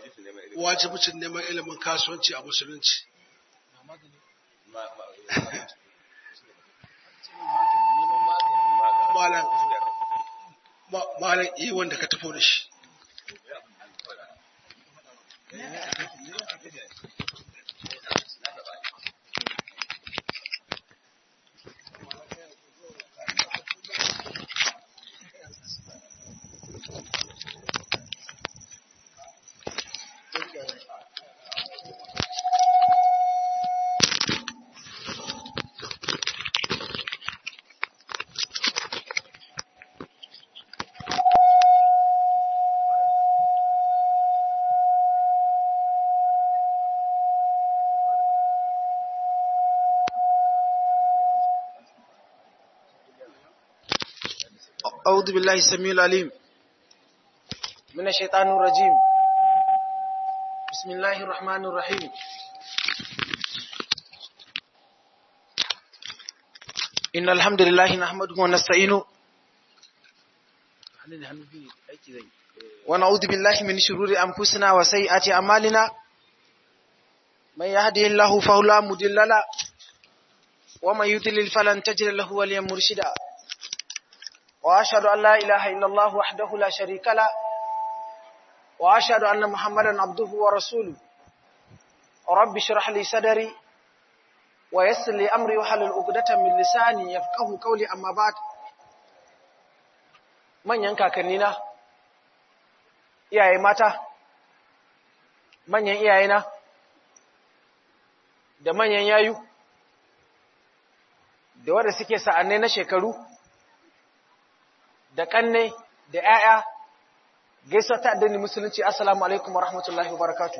wajibcin neman ilimin kasuwanci a musulunci. Malam iya wanda ka tafi da shi. أعوذ بالله السميع العليم من الشيطان الرجيم. بسم الله الرحمن الرحيم. إن الحمد لله نحمده ونستعينه ونعوذ بالله من شرور أنفسنا وسيئات أعمالنا. من يهده الله فهو لا مضل له ومن يضلل فلن تجد له وليا مرشدا. وأشهد أن لا إله إلا الله وحده لا شريك له وأشهد أن محمدا عبده ورسوله. رب اشرح لي صدري ويسر لي أمري واحلل عقدة من لساني يفقهوا قولي. أما بعد manyan kakannina, iyaye mata, manyan iyayena da manyan yayu da wanda suke sa'annai na shekaru da kanne da ƴaƴa, gaisuwa ta addinin musulunci, assalamu alaikum wa rahmatullahi wa barakatuh.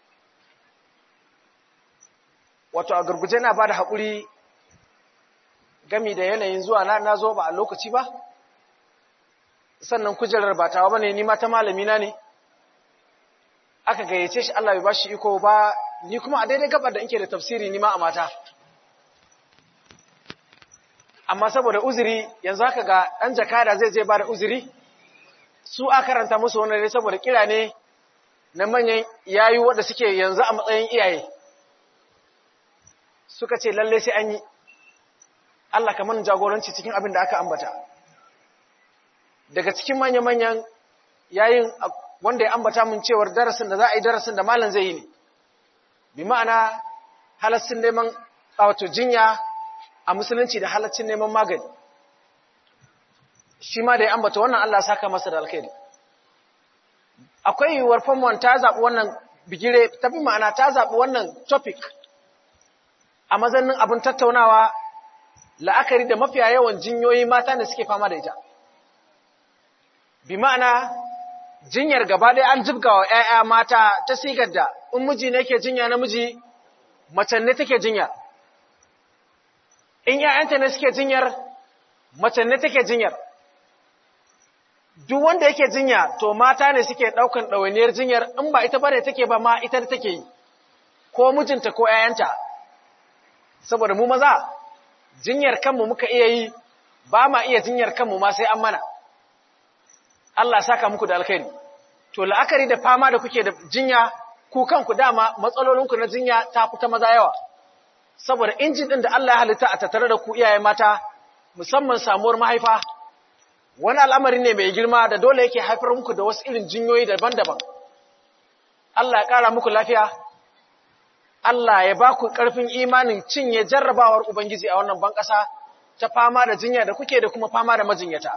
Wato a gurguje na bada haƙuri gami da yanayin zuwa na zo ba a lokaci ba, sannan kujerar ba tawa bane, ni ma ta malami na ne aka gayyace shi, Allah bai bashi iko ba, ni kuma a daidai gabar da nke da tafsiri ni ma a mata. Amma saboda uzuri yanzu haka ga ɗan jakada zai je ba da uzuri, su a karanta musu wannan ne saboda kira ne na manyan yayu wanda suke yanzu a matsayin iyaye. Suka ce lalle sai an yi, Allah ka mana jagoranci cikin abin da aka ambata. Daga cikin manya-manyan yayin wanda ya ambata mun cewar darasin da za a yi, darasin da malam zai yi ne, bi ma'ana halassin neman wato jinya a musulunci da halaccin neman magani. Shi ma da ya ambata wannan, Allah saka masa da alkhairi. Akwai yiwuwar famon ta zaɓi wannan bigire, ta bi ma'ana ta zaɓi wannan topic a mazannin abin tattaunawa, la'akari da mafiya yawan jinyoyi mata da suke fama da ita. Bi ma'ana jinyar gaba ɗaya an jibga wa ‘ya'ya mata ta sigar da in miji ne ke jinya namiji, macen ne take jinya. In ‘ya'yanta ne suke jinyar, macen ne take jinyar. Duk wanda yake jinya, to mata ne suke ɗaukan ɗawainiyar jinyar, in ba ita bare take ba ma ita take yi, ko mijinta ko ‘ya'yanta. Saboda mu maza, jinyar kanmu muka iya yi, ba ma iya jinyar kanmu ma sai an mana. Allah saka muku da alkhairi. To la'akari da fama da kuke da jinya, ku kanku dama matsalolinku na jinya ta fita maza yawa. Saboda injin ɗin da Allah ya halitta a tattare da ku iyaye mata, musamman samuwar mahaifa, wani al'amari ne mai girma da dole yake haifar muku da wasu irin jinyoyi daban-daban. Allah ya ƙara muku lafiya, Allah ya ba ku ƙarfin imanin cinye jarrabawar Ubangiji a wannan banƙasa ta fama da jinya da kuke da kuma fama da majinyata.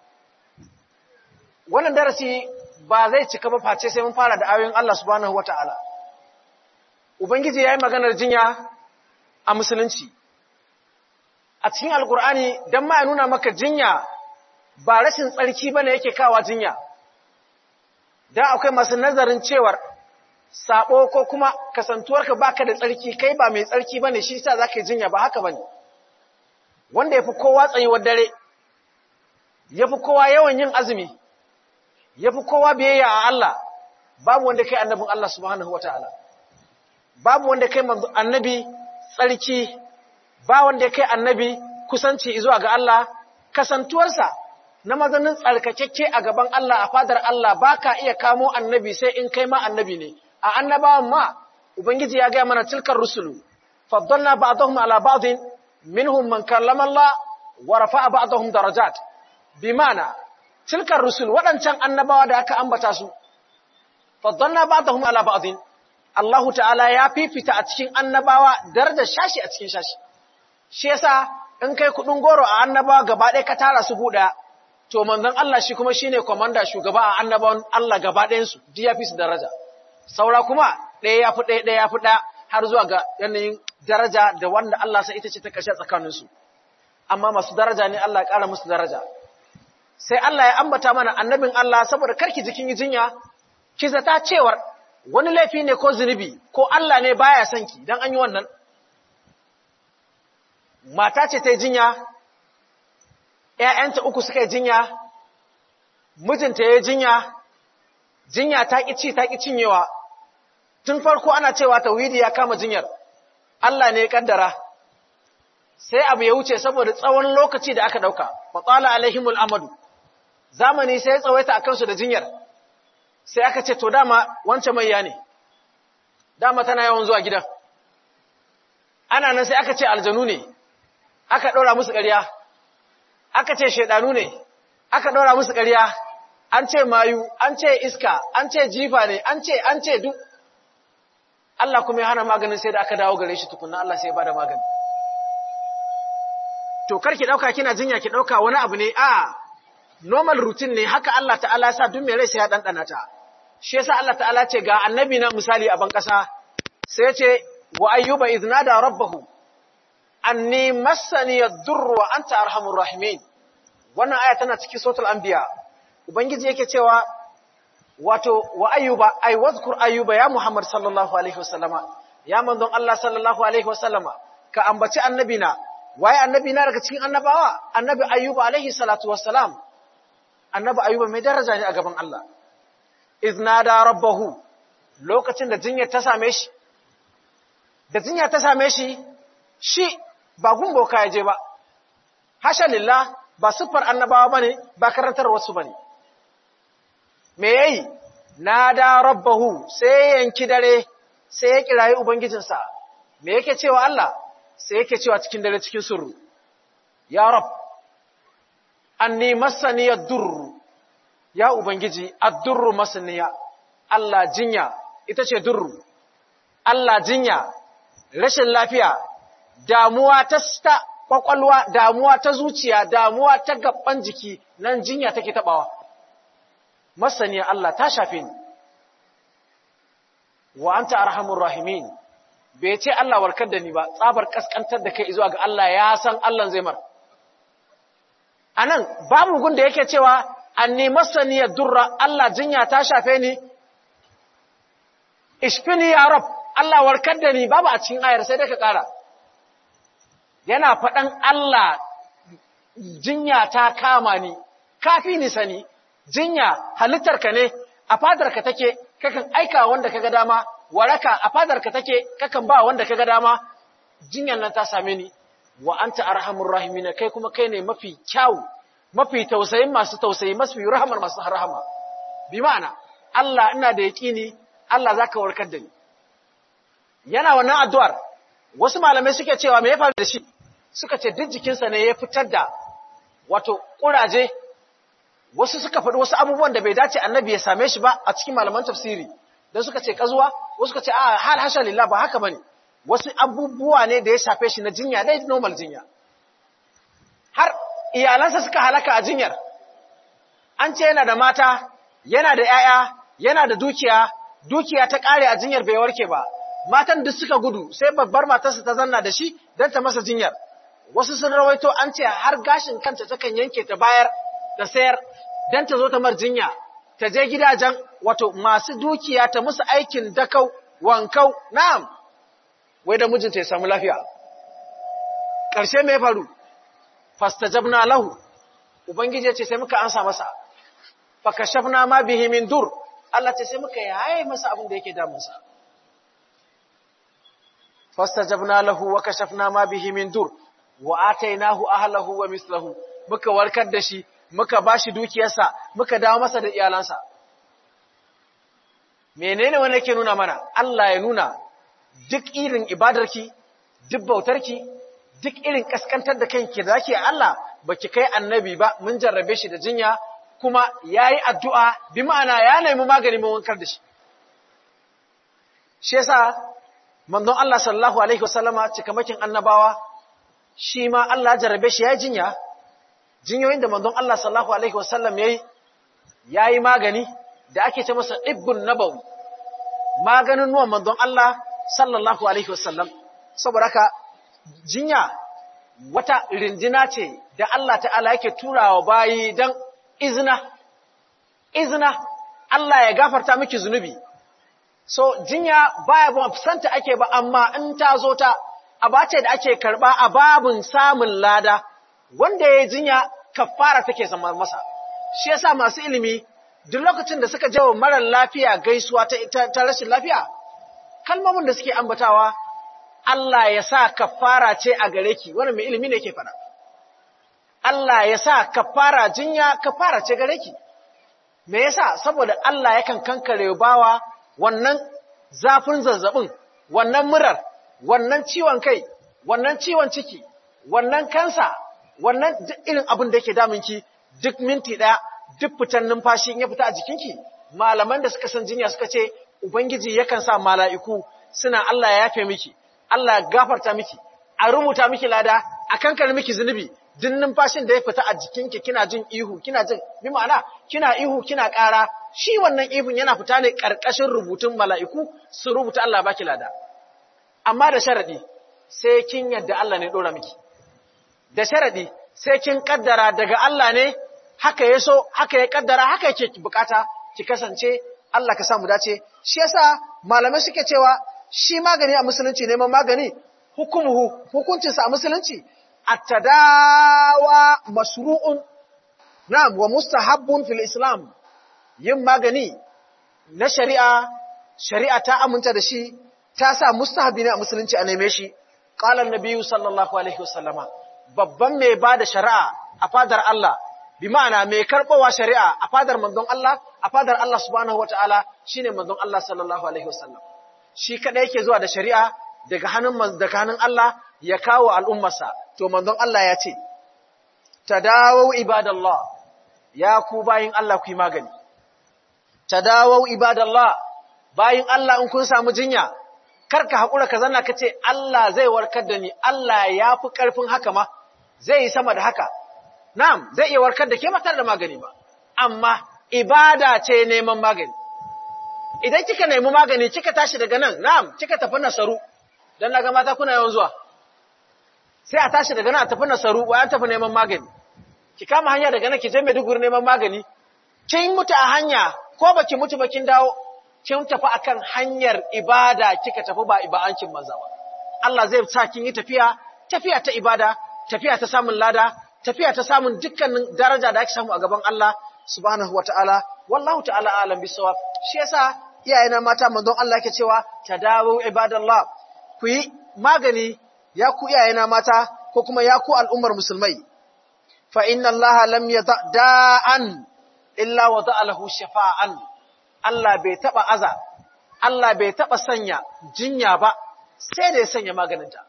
Wannan darasi ba zai cika ba face sai mun fara da ayoyin Allah subhanahu wata'ala. Ubangiji ya yi maganar jinya a musulunci. A cikin Alƙur'ani, don ma ya nuna maka jinya ba rashin tsarki ba ne yake kawa jinya. Da akwai masu nazarin cewar saɓo ko kuma kasantuwarka ba ka da tsarki, kai ba mai tsarki ba ne, shi sa za ka yi jinya, ba haka ba ne. Wanda ya fi kowa tsayuwar dare, ya fi kowa yawan yin azumi, ya fi kowa biyayya a Allah, babu wanda kai annabin Allah subhanahu wa ta'ala. Babu wanda kai annabi tsarki, ba wanda kai annabi kusanci zuwa ga Allah, kasantuwarsa na mazanin tsarkakekke a gaban Allah a fadar Allah baka iya kamo annabi sai in kai ma annabi ne a annabawan ma ubangiji ya ga mana tilkar rusulu faddalna ba'dahum ala ba'din minhum man kallama Allah wa rafa'a ba'dahum darajat bimana tilkar rusul wadancan annabawa da aka ambata su faddalna ba'dahum ala ba'din Allah ta'ala ya fifita a cikin annabawa darajar shashi a cikin shashi shi yasa in kai kudin goro a annabawa gaba ɗaya ka tara su guda to manzon Allah shi kuma shine komanda shugaba a annabawan Allah gaba ɗayan su duk ya fi su daraja saura kuma ɗaya ya fi ɗaya ya fi ɗaya har zuwa ga yanayin daraja da wanda Allah sai ita ce ta kashe tsakanin su amma masu daraja ne Allah ya ƙara musu daraja sai Allah ya ambata mana annabin Allah saboda karki jikin jinya ki zata cewar wani laifi ne ko zunubi ko Allah ne baya son ki dan an yi wannan mata ce ta yi jinya ‘ya'yanta uku suka yi jinya mijinta ya yi jinya ta ƙi ci ta ƙi cinyewa tun farko ana cewa tauhidi ya kama jinyar Allah ne ya kaddara sai abu ya wuce saboda tsawon lokaci da aka ɗauka fatsala alaihimul amadu zamani sai ya tsawaita a kansu da jinyar sai aka ce to dama wancan maiya ne dama tana yawan zuwa gidan ana nan sai aka ce aljanu ne aka ɗora musu ƙarya aka ce shaidanu ne aka ɗora musu ƙarya an ce mayu an ce iska an ce jifa ne an ce duk Allah kuma ya hana maganin sai da aka dawo gare shi tukunna Allah sai ya bada magani to karki ɗauka kina jinya ki ɗauka wani abu ne a normal routine ne haka Allah ta'ala ya sa duk mai rai sai ya ɗanɗana ta shi yasa Allah ta'ala ce ga annabi na misali a ban ƙasa sai ya ce wa ayyuba iznada rabbahu anni massani yadurru wa anta arhamur rahimin wannan aya tana cikin suratul anbiya ubangiji yake cewa wato wa ayyuba ay wazkur ayyuba ya muhammad sallallahu alaihi wasallama ya manzon Allah sallallahu alaihi wasallama ka ambaci annabina waye annabina daga cikin annabawa annabi ayyuba alaihi salatu wassalam annabi ayyuba mai daraja ne a gaban Allah iznada rabbahu lokacin da jinya ta same shi shi ba gumboka ya je ba, hasha lillah ba siffar annabawa ba ne, ba karantar wasu ba ne. Me ya yi, na da rabbahu sai yanki dare, sai ya kirayi Ubangijinsa, me yake cewa Allah, sai yake cewa cikin dare cikin surru, ya Rab, anni masaniya durru, ya Ubangiji, addurru masaniya, Allah jinya, ita ce durru, Allah jinya, rashin lafiya, damuwa ta kwakwalwa, damuwa ta zuciya, damuwa ta gaban jiki, nan jinya take tabawa. Masaniya Allah ta shafe ni. Wa anta arhamur rahimin. Bai ce Allah warkar da ni ba, tsabar kaskantar da kai zuwa ga Allah ya san Allah zai mar. Anan babu gun da yake cewa anni masaniya durra Allah jinya ta shafe ni. Ishfini ya Rab, Allah warkar da ni babu a cikin ayar sai dai ka kara. Yana faɗan Allah jinya ta kama ni, kafi ni sani, jinya halittarka ne, a fadarka take, kakan aika wanda kaga dama, waraka a fadarka take, kakan ba wanda kaga dama, jinyan nan ta same ni, wa anta arhamur rahimin kai kuma kai ne mafi kyau, mafi tausayin masu tausayi, mafi rahamar masu rahama. Bi ma'ana, Allah ina da yaƙini, Allah zaka warkar da ni. Yana wannan addu'ar, wasu malamai suke cewa me ya faru da shi? Suka ce duk jikinsa ne ya fitar da wato ƙuraje, wasu suka faɗi wasu abubuwan da bai dace annabi ya same shi ba a cikin malaman tafsiri, don suka ce ƙazuwa, wasu suka ce a hal hasha lillah ba haka bane, wasu abubuwa ne da ya shafe shi na jinya, dai normal jinya. Har iyalansa suka halaka a jinyar, an ce yana da mata, yana da ‘ya'ya, yana da dukiya ta ƙare a jinyar bai warke ba. Matan duk suka gudu sai babbar matarsa ta zanna da shi don ta masa jinyar. Wasu sun rawaito an ce har gashin kanta takan yanke ta bayar da sayar don ta zo ta mar jinya, ta je gidajen wato masu dukiya ta musu aikin dakau, wankau, na'am, wai da mijinta ya samu lafiya. Ƙarshe mai faru, fastajabna lahu, Ubangiji ya ce sai muka ansa masa, fakashafna ma bihi min dur, Allah ce sai muka yaye masa abin da yake damunsa. Fastajabna lahu wa kashafna ma bihi min dur wa atainahu ahlahu wa mislahu, muka warkar da shi muka bashi dukiyarsa, muka dawo masa da iyalansa. Menene wanda yake nuna mana? Allah ya nuna duk irin ibadarki, duk bautarki, duk irin kaskantar da kanki da zaki Allah, baki kai annabi ba, mun jarrabe shi da jinya, kuma yayi addu'a, bi ma'ana ya nemi magani mun wankar da shi. Shi yasa manzon Allah sallallahu alaihi wasallama cikamakin annabawa, shi ma Allah jarrabe shi yayi jinya. Jinyoyin da manzon Allah sallallahu alaihi wasallam yayi magani da ake ce masa ibbun nabawi, maganin nuwan manzon Allah sallallahu alaihi wasallam. Saboda haka jinya wata rindina ce da Allah ta'ala yake turawa bayi dan izina Allah ya gafarta miki zunubi. So jinya baya ba fusanta ake ba, amma in ta zo ta abace da ake karba a babun samun lada, wanda ya jinya kafara take zama masa. Shi yasa masu ilimi duk lokacin da suka jawo marar lafiya gaisuwa ta rashin lafiya, kalmomin da suke ambatawa, Allah ya sa kafara ce a gare ki, wannan mai ilimi ne yake faɗa. Allah ya sa kafara jinya kafara ce gare ki. Me yasa? Saboda Allah yakan kankare bawa wannan zafin zazzabin, wannan murar, wannan ciwon kai, wannan ciwon ciki, wannan kansa, wannan irin abin da yake damunki duk minti ɗaya, duk fitan numfashi in ya fita a jikinki. Malaman da suka san jinya suka ce Ubangiji yakan sa mala'iku suna Allah ya yafe miki, Allah ya gafarta miki, a rubuta miki lada, a kankare miki zunubi, duk numfashin da ya fita a jikinki kina jin ihu, bi ma'ana kina ihu kina ƙara, shi wannan ihun yana fita ne ƙarƙashin rubutun mala'iku su rubuta Allah baki lada. Amma da sharaɗi, sai kin yadda Allah ne ɗora miki. Da sharaɗi, sai kin ƙaddara daga Allah ne, haka ya so, haka ya ƙaddara, haka yake bukata ki kasance, Allah ka samu dace. Shi yasa malamai suke cewa shi magani a musulunci, neman magani, hukuncinsa a musulunci, at-tadawa mashru'un, na'am, wa mustahabbun fil Islam. Yin magani na shari'a ta aminta da shi, ta sa mustahabi ne a musulunci a neme shi. Qala an-nabiyyu sallallahu alaihi wasallama, babban mai bada shari'a a fadar Allah, bi ma'ana mai karɓowa shari'a a fadar manzon Allah, a fadar Allah subhanahu wata'ala shine manzon Allah sallallahu alaihi wasallam. Shi kadai yake zuwa da shari'a daga hannun Allah ya kawo al'ummarsa. To manzon Allah ya ce, tadawu ibadallah, ya ku bayin Allah ku yi magani. Tadawau ibadallah, bayin Allah in kun samu jinya, karka haƙura ka zanna ka ce Allah zai warkar da ni, Allah ya fi ƙarfin haka ma, zai yi sama da haka. Na'am, zai iya warkar da ke matar da magani ba, amma ibada ce neman magani. Idan kika nemi magani, kika tashi daga nan, na'am, kika tafi Nasaru, don na ga mata kuna yawan zuwa. Sai a tashi daga nan a tafi Nasaru, wa an tafi neman magani. Ki kama hanya daga nan ki je Maiduguri neman magani, kin mutu a hanya, ko baki mutu ba kin dawo, kin tafi akan hanyar ibada kika tafi ba iba'ancin manza ba. Allah zai sa kin yi tafiya ta ibada, tafiya ta samun lada, tafiya ta samun dukkanin daraja da ake samu a gaban Allah subhanahu wata'ala. Wallahu ta'ala alam bisawab. Shi yasa iyayena mata manzon Allah yake cewa tadawu ibadallah, ku yi magani ya ku iyayena mata ko kuma ya ku al'ummar musulmai. Fa inna Allah lam yada da'an illa wada'a lahu shafa'an. Allah bai taba sanya jinya ba sai da ya sanya maganinta.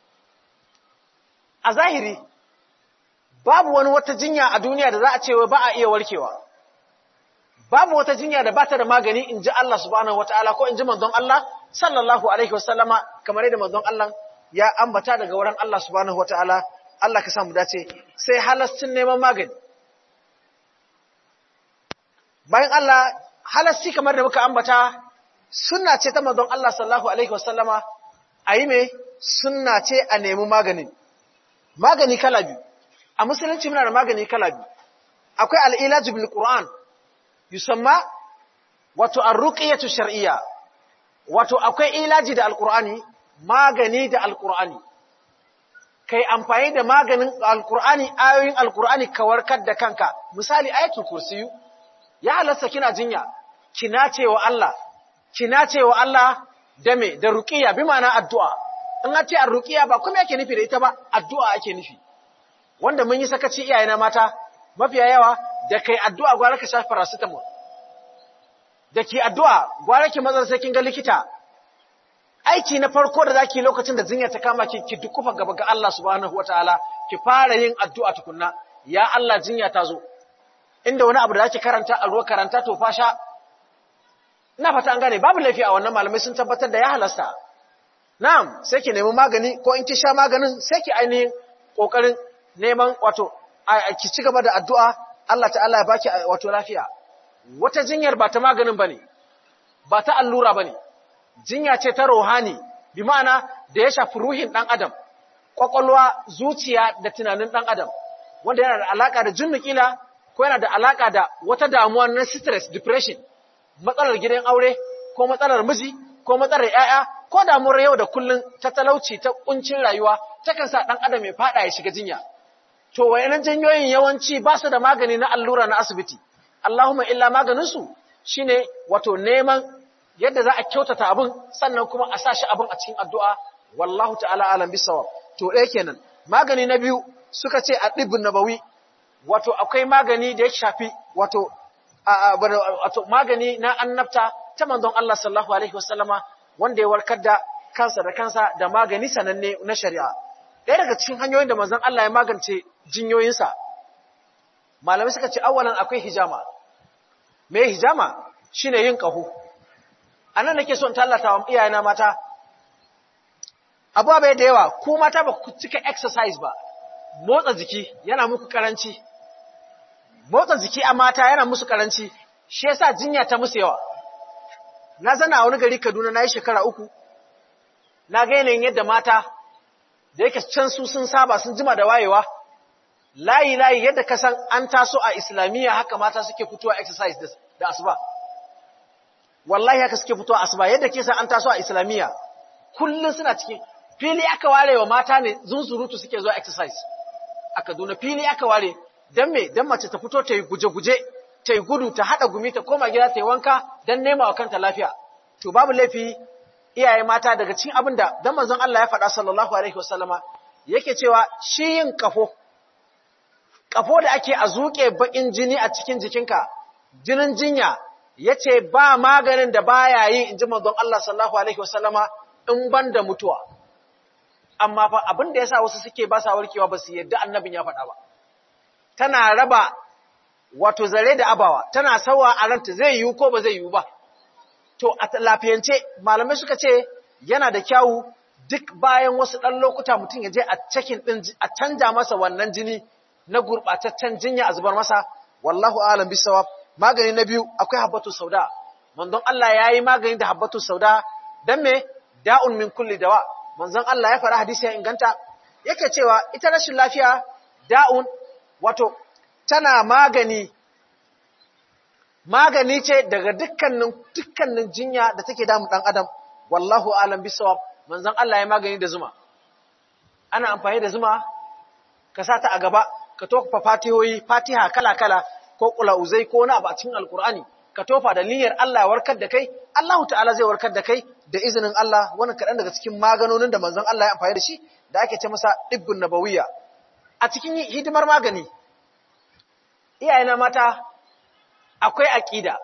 A zahiri babu wata jinya a duniya da za a ce ba a iya warkewa. Babu wata jinya da bata da magani, in ji Allah subhanahu wataala ko in ji manzon Allah sallallahu alaihi wasallama, kamar yadda manzon Allah ya ambata daga wurin Allah subhanahu wataala. Allah ka samu dace. Sai halastin neman magani. Bayan Allah, halasci kamar da muka ambata, sunna ce ta manzon Allah sallallahu alaihi wasallama, ayi me? Sunna ce a nemi magani. Magani kala biyu. A musulunci muna da magani kala biyu. Akwai al-ilaj bil Qur'an, yusamma wato ar-ruqyatu shar'iyya. Wato akwai ilaji da al-Qur'ani, magani da al-Qur'ani. Kai amfani da maganin al-Qur'ani, ayoyin al-Qur'ani ka warkar da kanka. Misali ayatul kursiyu, ya halasta kina jinya, kina cewa Allah da me, da ruqiyya, bi ma'ana addu'a. In a ce ar-ruqiyya ba kuma yake nufi da ita ba, addu'a ake nufi. Wanda mun yi sakaci iyayena mata, mafiya yawa da kai addu'a gwara ka sha paracetamol, da ki addu'a gwara ki mazar sai kin ga likita. Aiki na farko da zaki lokacin da jinya ta kama ki dukufa gaba ga Allah subhanahu wataala, ki fara yin addu'a tukunna, ya Allah jinya ta zo. Inda wani abu da zaki karanta a ruwa karanta to fa sha. Ina fata an gane babu laifi a wannan, malamai sun tabbatar da ya halasta. Na'am, sai ki nemi magani, ko in ki sha maganin sai ki ainihin kokarin neman wato ki ci gaba da addu'a Allah ta'ala ya baki wato lafiya. Wata jinyar ba ta maganin bane, ba ta allura bane. Jinya ce ta ruhani, bi ma'ana da ya shafi ruhin dan adam, kwakwalwa, zuciya da tunanin dan adam, wanda yana da alaka da jinnu kila, ko yana da alaka da wata damuwa na stress, depression, matsalar gidan aure, ko matsalar miji, ko matsalar ‘ya'ya, ko damuwar yau da kullum ta talauci, ta kuncin rayuwa, takan sa ɗan adam ya faɗa ya shiga jinya. To, wayannan janyoyin yawanci ba su da magani na allura na asibiti. Allahumma illa maganinsu shi ne wato neman yadda za a kyautata abin, sannan kuma a sa shi abin a cikin addu'a, wallahu ta'ala alam bisawa. To, ɗaya kenan. Magani na biyu suka ce a ɗibbin nabawi, wato akwai magani da ya shafi wato magani na annabta ta manzon Allah sallallahu alaihi wasallama, wanda ya warkar da kansa da magani sananne na shari'a. Ɗaya daga cikin hanyoyin da manzon Allah ya magance jinyoyinsa, malamai suka ce awwalan akwai hijama. Me hijama? Shine yin ƙaho. Anan nake son tallata wa iyayena mata, abuwa bai da yawa, ko mata ba ku cika exercise ba, motsa jiki yana muku karanci. Motsa jiki a mata yana musu karanci, shi yasa jinya ta musu yawa. Na zana a wani gari Kaduna na yi shekara 3, na ga yanayin yadda mata, da yake can su sun saba sun jima da wayewa, layi yadda ka san an taso a Islamiyya haka mata suke fitowa exercise da asuba. Wallahi haka suke fitowa asuba, yadda ke san an taso a Islamiyya, kullum suna cikin fili aka ware wa mata ne zunzurutu suke zuwa exercise. A Kaduna fili aka ware, don me? Don mace ta fito ta yi guje-guje, ta yi gudu, ta haɗa gumi, ta koma gida ta yi wanka don nema wa kanta lafiya. To babu laifi iyaye mata daga cikin abin da dan manzon Allah ya faɗa sallallahu alaihi wasallama yake cewa shi yin kafo da ake a zuƙe baƙin jini a cikin jikinka, jinin jinya, yace ba maganin da baya yi inji manzon Allah sallallahu alaihi wasallama in ban da mutuwa. Amma fa abin da yasa wasu suke ba sa warkewa ba su yadda annabin ya faɗa ba. Tana raba wato zare da abawa, tana sawa a ranta zai yiwu ko ba zai yiwu ba. To, a lafiyance, malamai suka ce yana da kyawu duk bayan wasu ɗan lokuta mutum ya je a cikin ɗin, a canja masa wannan jini na gurɓataccen jinya a zubar masa, wallahu alam bisawa. Magani na biyu akwai habbatu sauda. Manzon Allah ya yi magani da habbatu sauda, don me? Da'un min kulli dawa. Manzon Allah ya fara hadisi ya inganta, yake cewa ita rashin lafiya da'un wato tana magani ce daga dukkanin jinya da take damun dan adam, wallahu alam bisawab. Manzon Allah ya magani da zuma. Ana amfani da zuma, ka sata a gaba, ka tofa fatiha kala-kala ko qulauzai ko na a cikin alqur'ani, ka tofa da niyyar Allah ya warkar da kai, Allah ta'ala zai warkar da kai da izinin Allah. Wannan kaɗan daga cikin maganonin da manzon Allah ya amfani da shi da ake ce masa dibbun nabawiyya. A cikin hidimar magani, iyayena mata akwai aqida.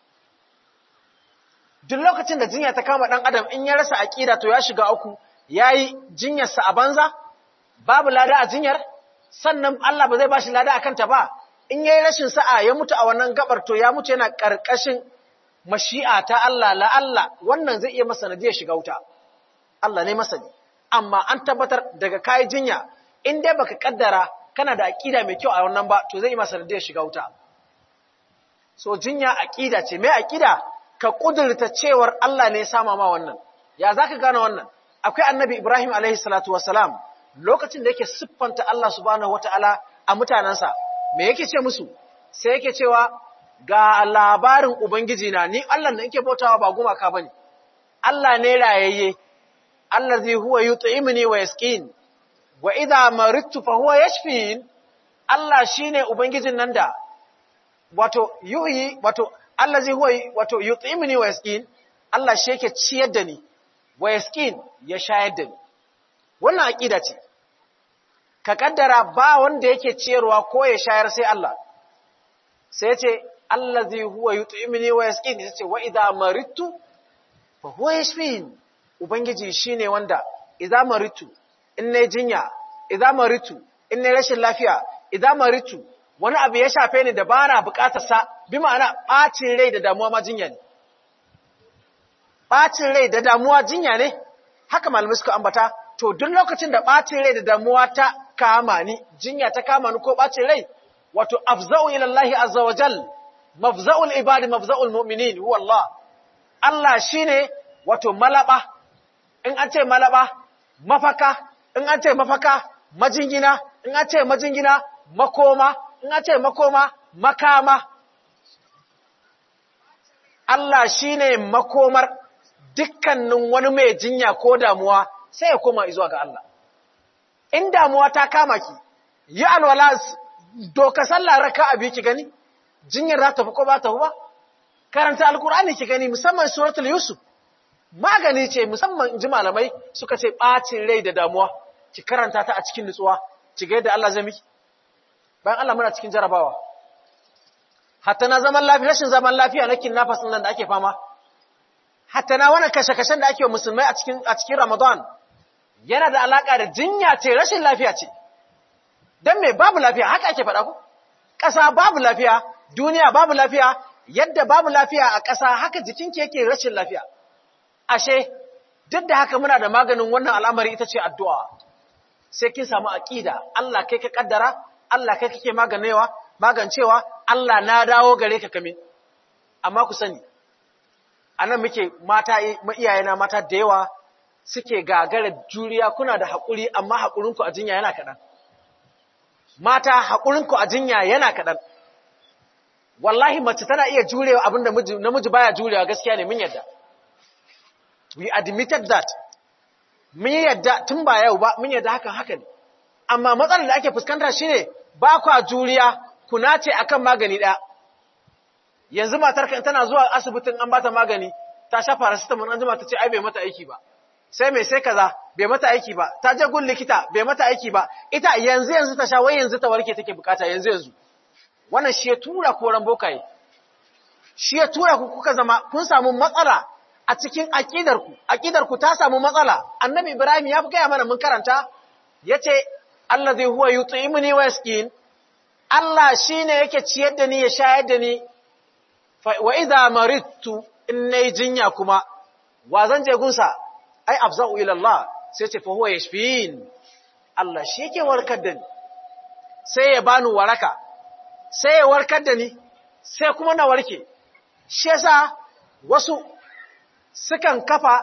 Duk lokacin da jinya ta kama dan adam in ya rasa aqida to ya shiga uku, yayi jinyar sa a banza, babu lada a jinyar, sannan Allah ba zai bashi lada akan ta ba. In yayi rashin sa'a ya mutu a wannan gabar to ya mutu yana karkashin mashi'a ta Allah, la Allah wannan zai iya masa nadiyar shiga wuta. Allah ne masani. Amma an tabbatar daga kai jinya in dai baka kaddara kana da aqida mai kyau a wannan ba to zai yi masa nadiyar shiga wuta. So jinya aqida ce, mai aqida ka kudurta cewar Allah ne ya sama ma wannan. Ya zaka gane wannan? Akwai Annabi Ibrahim alaihi salatu wassalam, lokacin da yake siffanta Allah subhanahu wataala a mutanansa, me yake ce musu? Sai yake cewa ga labarin ubangiji na, ni Allah da nake bautawa ba gumaka bane. Allah ne rayayye, allazi huwa yut'imuni wa yasqin, wa idha maridtu fa huwa yashfin. Allah shine ubangijin nan da wato allazi huwa wato yut'imuni wa yasqin, Allah shi yake ciyar da ni, wa yasqin ya shayar da ni. Wannan aqida ce. Ka kaddara ba wanda yake ciyarwa ko ya shayar sai Allah. sai ce allazi huwa yut'imuni wa yasqini, sai ce wa idza maridtu fa huwa yashfin. Ubangiji shine wanda idza maridtu in nayi jinya, idza maridtu in nayi rashin lafiya, idza maridtu wani abu ya shafe ni da bana bukatar sa, bi ma'ana bacin rai da damuwa ma jinya ne. Bacin rai da damuwa jinya ne, haka malamai suka ambata. To duk lokacin da bacin rai da damuwa ta kama ni, jinya ta kama ni ko bacin rai, wato afza'u ila Allah azza wa jal, mafza'ul ibadi mafza'ul mu'minin huwa Allah. Allah shine wato malaba. In an ce malaba, mafaka. In an ce mafaka, majingina. In an ce majingina, makoma. In an ce makoma, makama. Allah shine makomar dukkanin wani mai jinya ko damuwa, sai ya koma zuwa ga Allah. In damuwa ta kama ki, yi alwala, doka sallah raka'a biyu ki gani, jinyar za ta fi ko ba ta ba? Karanta alkur'ani ki gani, musamman suratul Yusuf. Magani ce, musamman ji malamai suka ce ɓacin rai da damuwa, ki karanta ta a cikin nutsuwa, ki ga yadda Allah zai miki. Bayan Allah muna cikin jarabawa. Hatta na zaman lafiya, rashin zaman lafiya na kinnafas nan da ake fama. Hatta na wannan kashe-kashen da ake wa musulmai a cikin Ramadan yana da alaka da jinya ce, rashin lafiya ce. Dan me babu lafiya, haka ake faɗa ku? Ƙasa babu lafiya, duniya babu lafiya, yadda babu lafiya a ƙasa haka jikinki yake rashin lafiya. Ashe, duk da haka muna da maganin wannan al'amari ita ce addu'a. Sai kin samu aqida, Allah kai ka kaddara, Allah kai kake magancewa, Allah na dawo gare ka kame. Amma ku sani, anan muke mata, iyayena mata da yawa suke gagara juriya, kuna da haƙuri, amma haƙurinku a jinya yana kaɗan. Mata, haƙurinku a jinya yana kaɗan. Wallahi mace tana iya jurewa abin da namiji baya jurewa, gaskiya ne, mun yadda. We admitted that. Mun yadda tun ba yau ba, mun yadda hakan haka ne. Amma matsalar da ake fuskanta shine ba kwa juriya, kuna ce akan magani ɗaya. Yanzu matarka tana zuwa asibitin an bata magani, ta sha paracetamol, an jima ta ce ai bai mata aiki ba. Sai mai sai kaza bai mata aiki ba, ta je gun likita bai mata aiki ba. Ita yanzu ta sha, wai yanzu ta warke take bukata yanzu. Wannan shi ya tura koran bokaye. Shi ya tura ku kuka zama kun samu matsala a cikin aqidarku ta samu matsala. Annabi Ibrahim ya fi gaya mana mun karanta, yace allazi huwa yut'imuni wa yasqin. Allah shine yake ciyar da ni ya shayar da ni. Wa idha maridtu in nayi jinya kuma wa zan je gunsa? Ai afza'u ila Allah, sai ce fa huwa yashfin. Allah shi yake warkar da ni, sai ya bani waraka, sai ya warkar da ni, sai kuma na warke. Shi yasa wasu sukan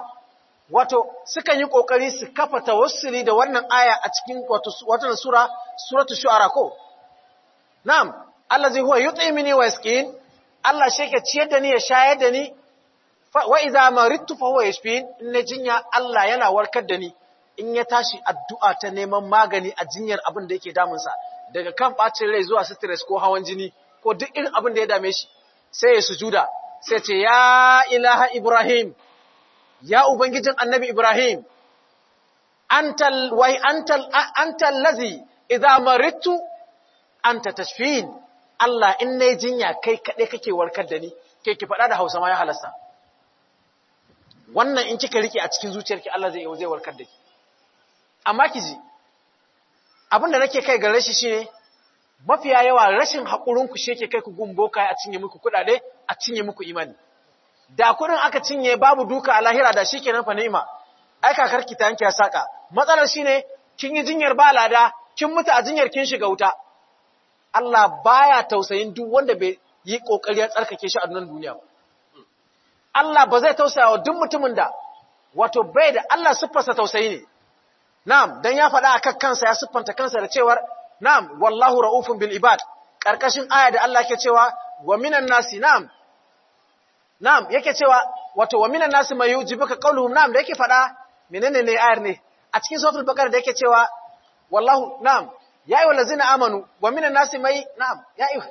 yi kokari su kafa tawassuli da wannan aya a cikin wata suratul shu'ara ko. Na'am, allazi huwa yut'imuni wa yasqin. Allah shi yake ciyar da ni ya shayar da ni. Wa idza maridtu fa huwa yashfin. In na jinya Allah yana warkar da ni. In ya tashi addu'a ta neman magani a jinyar abin da yake damunsa, daga kan bacin rai zuwa stress ko hawan jini ko duk irin abin da ya dame shi, sai ya sujuda, sai ce ya ilaha Ibrahim, ya ubangijin annabi Ibrahim, antal lazi idza maridtu anta tashfin. Allah in nayi jinya kai kaɗai kake warkar da ni, kai ki faɗa da Hausa ma ya halasta. Wannan in kika rike a cikin zuciyarki Allah zai warkar da ki. Amma ki ji, abin da nake kai gare shi shine mafiya yawa rashin haƙurin ku sheke kai ku gumbo kai a cinye muku kuɗaɗe, a cinye muku imani. Da kuɗin aka cinye babu duka a lahira da shikenan fa ni'ima. Ai kakarki ta yanke saka. Matsalar shine kin yi jinyar ba lada, kin mutu a jinyar kin shiga wuta. Allah baya tausayin duk wanda bai yi kokari ya tsarkake shi a nan duniya ba. Allah ba zai tausaya wa duk mutumin da wato bai da Allah siffarsa tausayi ne. Na'am, dan ya faɗa akan kansa, ya siffanta kansa da cewar na'am wallahu raufun bil ibad. Karkashin aya da Allah yake cewa wa minan nasi na'am yake cewa wato wa minan nasi may yujibuka qawluhum na'am da yake faɗa menene ne ayar ne a cikin suratul baqara da yake cewa wallahu na'am ya ayyuhal ladzina amanu wa minan nasi may na'am ya ayyuh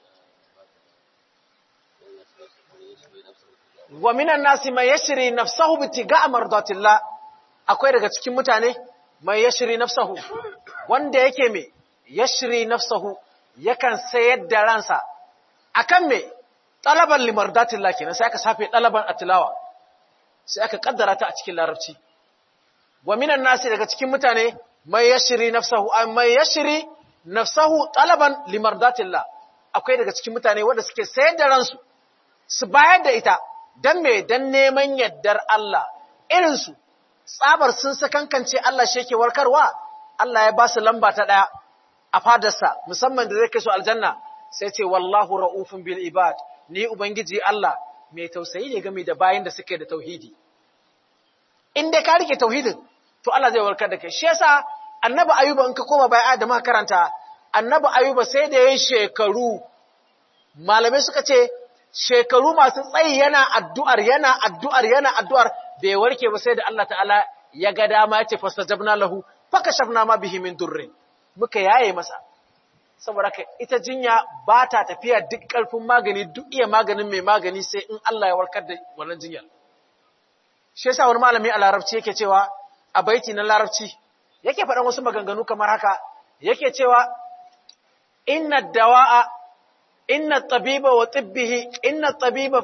wa minan nasi may yashri nafsahu bitiga'a mardatillah. Akwai daga cikin mutane mai yashri nafsahu, wanda yake mai yashri nafsahu yakan sayar da ransa akan me talaban limardatillah kenan sai aka safe talaban atilawa sai aka kaddara ta a cikin larabci wa minan nasi daga cikin mutane mai yashri nafsahu talaban limardatillah akwai daga cikin mutane wanda suke sayar da ransu su bayar da ita dan me dan neman yaddar Allah irin su tsabar sun sakankance Allah shi yake warkarwa Allah ya ba su lamba ta daya a fadarsa musamman da zai kai su aljanna sai ce wallahu raufun bil ibad ni ubangiji Allah mai tausayi ne game da bayin da suke da tauhidi in dai ka rike tauhidin to Allah zai warkar da kai shi yasa annabi ayuba in ka koma bai da muka karanta annabi ayuba sai da yayin shekaru malamai suka ce shekaru masu tsayi yana addu'ar bai warke ba sai da Allah ta'ala ya ga dama ya ce fastajabna lahu fakashafna ma bihi min durrin muka yaye masa saboda ka ita jinya ba ta tafiya duk ƙarfin magani duk iya maganin mai magani sai in Allah ya warkar da wannan jinyar shi yasa wani malami a larabci yake cewa a baiti na larabci yake faɗan wasu maganganu kamar haka yake cewa inna dawa'a inna tabiba wa tibbihi inna tabiba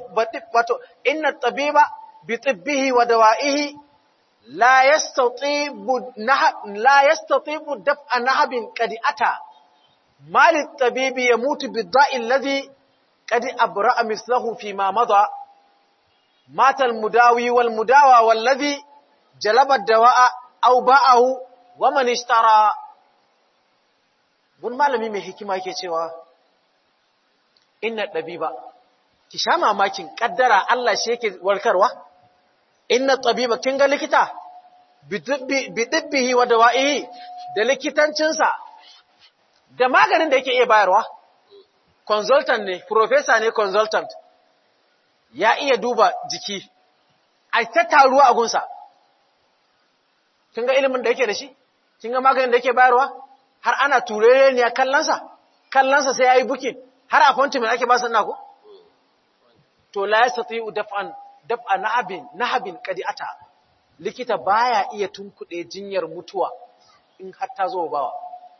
bi tibbihi wa dawa'ihi la yastatibu daf'a nahabin qad ata mal at-tabibi yamutu bid-da'i alladhi qad abra'a mislahu fi ma madha mata al-mudawi wal mudawa walladhi jalaba ad-dawa'a aw ba'ahu wa man ishtara bun malami mai hikima yake cewa inna tabiba ki sha mamakin kaddara Allah shi yake warkarwa inna tabiba kin ga likita bidibbihi wa dawa'ihi da likitancinsa da maganin da yake iya bayarwa consultant ne professor ne consultant ya iya duba jiki a ta taruwa a gunsa kin ga ilimin da yake da shi kin ga maganin da yake bayarwa har ana turere ne a kallansa sai yayi booking har appointment ake ba sanna ko to la yastati'u daf'a nahabin qadi'ata likita baya iya tunkuɗe jinyar mutuwa in har ta zo bawa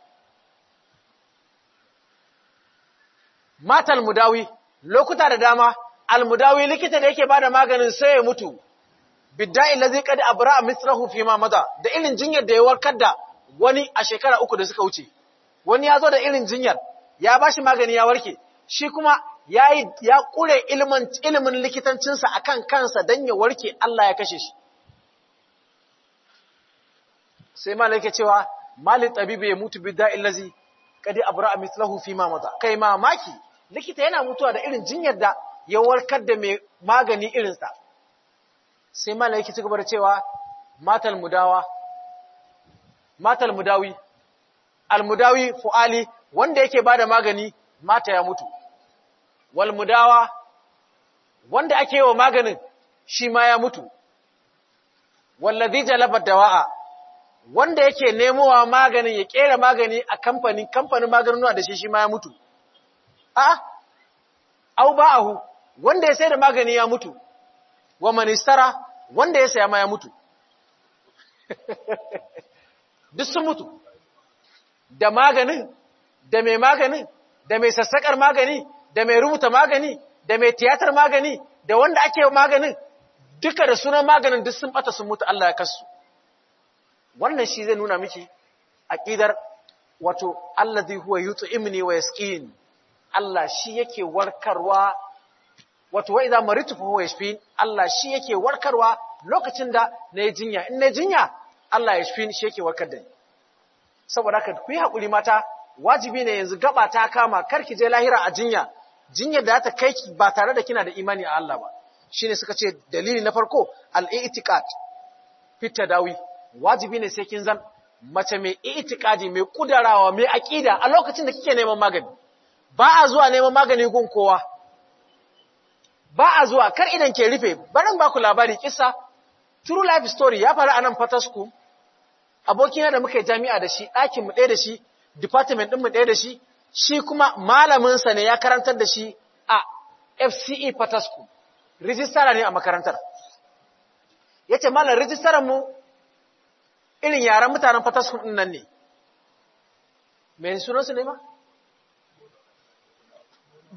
mata almudawi lokuta da dama almudawi likita da yake bada maganin sai ya mutu bidda'i allazi qad abra'a misrahu fi ma mada da irin jinyar da ya warkar da wani a shekara 3 da suka wuce wani ya zo da irin jinyar ya bashi magani ya warke shi kuma ya kure ilimin likitancinsa akan kansa dan ya warke Allah ya kashe shi sai malaka cewa mali tabibi ya mutu bidda'i allazi qad abra'a mislahu fi ma mada kai mamaki likita yana mutuwa da irin jinyar da ya warkar da mai magani irinsa sai malaka ci gaba da cewa matal mudawi almudawi fu'ali wanda yake bada magani mata ya mutu wal mudawa wanda ake yi wa maganin shi ma ya mutu wallazi jalaba dawa'a wanda yake nemowa maganin ya kera magani a kamfanin maganin da shi ma ya mutu au ba'ahu wanda ya sai da magani ya mutu wa manistara wanda ya saya ma ya mutu duk sun mutu da maganin da mai sassakar magani da mai rubuta magani da mai tiyatar magani da wanda ake maganin duka da sunan maganin duk sun bata sun mutu Allah ya kasu wannan shi zai nuna miki aqidar wato allazi huwa yut'imni wa yasqin Allah shi yake warkarwa wato wa idza maritu fa huwa yashfin Allah shi yake warkarwa lokacin da nayi jinya in nayi jinya Allah ya shfin shi yake warkar da ni saboda haka ku yi hakuri mata wajibi ne yanzu gaba ta kama karki je lahira a jinyar da ta kai ki ba tare da kina da imani a Allah ba shine suka ce dalili na farko al-i'tiqad fi tadawi wajibi ne sai kin zan mace mai i'tiqadi mai kudarawa mai aqida a lokacin da kike neman magani ba a zuwa neman magani gun kowa ba a zuwa kar idan ke rufe barin ba ku labari kissa true life story ya faru a nan Fatasku abokina da muka yi jami'a da shi ɗakin mu ɗaya da shi department ɗin mu ɗaya da shi shi kuma malamin sa ne ya karantar da shi a FCE Fatasku registrar ne a makarantar yace malam registrar mu irin yaran mutanen Fatasku din nan ne me sunan su ne ma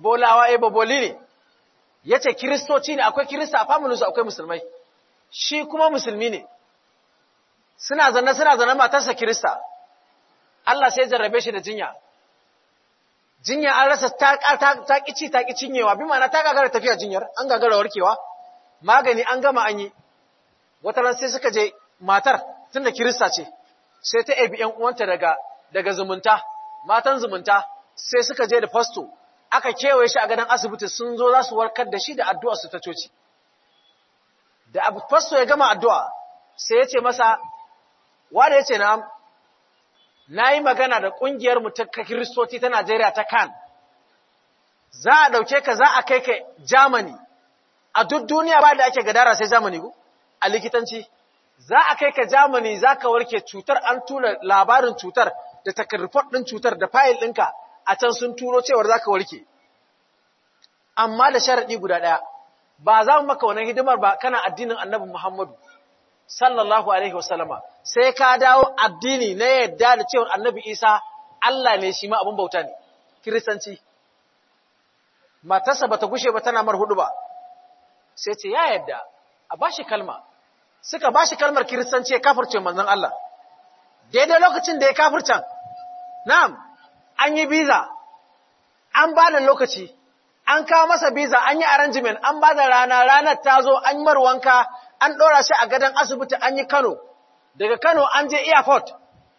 bolawa baboli ne, ya ce kiristoci ne, akwai kirista a familinsu akwai musulmai, shi kuma musulmi ne, suna zane matarsa kirista, Allah sai jarrabe shi da jinya. Jinya an rasa ta ƙi cinyewa, bi ma'ana ta gagara tafiya jinyar, an gagara warkewa, magani an gama an yi, wata ran sai suka je matar, tun da kirista ce, sai ta ebi ‘yan uwanta daga zumunta, matan zumunta, sai suka je da fasto, aka kewaye shi a gadon asibiti sun zo za su warkar da shi da addu'a su ta coci. Da fasto ya gama addu'a, sai ya ce masa, wanda ya ce na yi magana da ƙungiyar mu ta Kiristoci ta Najeriya ta kan, za a ɗauke ka za a kai ka Germany, a duk duniya ba da ake gadara sai Germany ku, a likitanci, za a kai ka Germany za ka warke cutar an tura labarin cutar da takarrufar ɗin cutar da fayil ɗinka a can sun turo cewar za ka warke. Amma da sharaɗi guda ɗaya, ba za mu maka wannan hidimar ba kana addinin Annabi Muhammadu, sallallahu Alaihi wasallama, sai ka dawo addini na yadda da cewar Annabi Isa Allah ne shi ma abin bauta ne, Kiristanci. Matarsa ba ta gushe ba tana mar hudu ba, sai ce ya yadda, a ba shi kalma, suka ba shi kalmar Kiristanci ya kafirce manzon Allah. Daidai lokacin da ya kafircan, na'am, an yi biza, an ba da lokaci, an kawo masa biza, an yi arrangement, an ba da ranar ta zo, an yi marwanka, an ɗora shi a gadon asibiti, an yi Kano, daga Kano an je airport,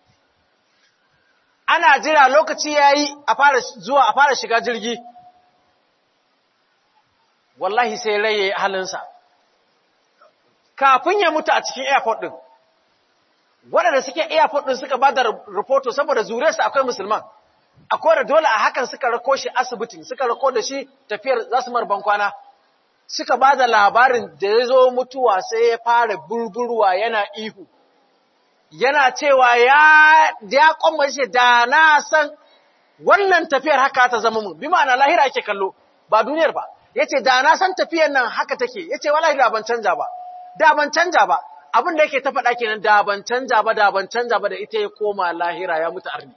ana jira lokaci ya yi a fara shiga jirgi, wallahi sai rai ya yi halinsa. Kafin ya mutu a cikin airport ɗin, waɗanda suke airport ɗin suka ba da rahoto saboda zuriyarsa akwai musulman, akwai da dole a hakan suka rako shi asibitin, suka rako da shi tafiyar za su mar bankwana, suka ba da labarin da ya zo mutuwa sai ya fara burburwa yana ihu, yana cewa ya kwammace da na san wannan tafiyar haka ta zama mun, bi ma'ana lahira ake kallo, ba duniyar ba, ya ce da na san tafiyar nan haka take, ya ce wallahi da ban canja ba, abin da yake ta faɗa kenan da ban canja ba da ita ya koma lahira ya mutu arni.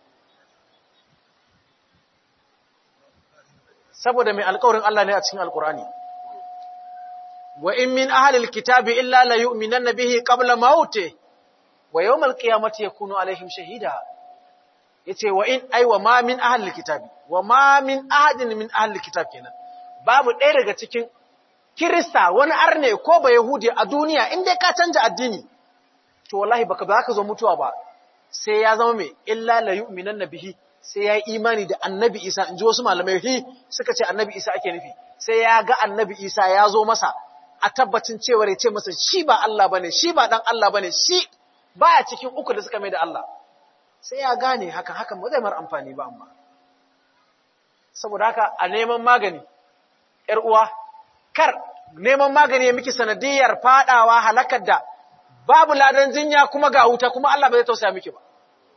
Saboda mai alƙawarin Allah ne a cikin Alƙur'ani. Wa in min ahlil kitabi illa la yu'minanna bihi qabla mauti wa yawmal qiyamati yakunu alaihim shahida. Yace wa ma min ahlil kitabi wa ma min ahadin min ahlil kitab kenan. Babu ɗaya daga cikin Kirista wani arne ko ba Yahudi a duniya in dai ka canja addini to wallahi ba ka zo mutuwa ba sai ya zama mai illa la yu'minanna bihi sai ya yi imani da Annabi Isa in ji wasu malamai suka ce Annabi Isa ake nufi sai ya ga Annabi Isa ya zo masa a tabbacin cewa ya ce masa shi ba Allah bane shi ba dan Allah bane shi baya cikin uku da suka mai da Allah sai ya gane hakan ba zai mar amfani ba amma saboda haka a neman magani ƴar uwa kar neman magani ya miki sanadiyar fadawa halakar da babu ladan jinya kuma ga wuta kuma Allah ba zai tausaya miki ba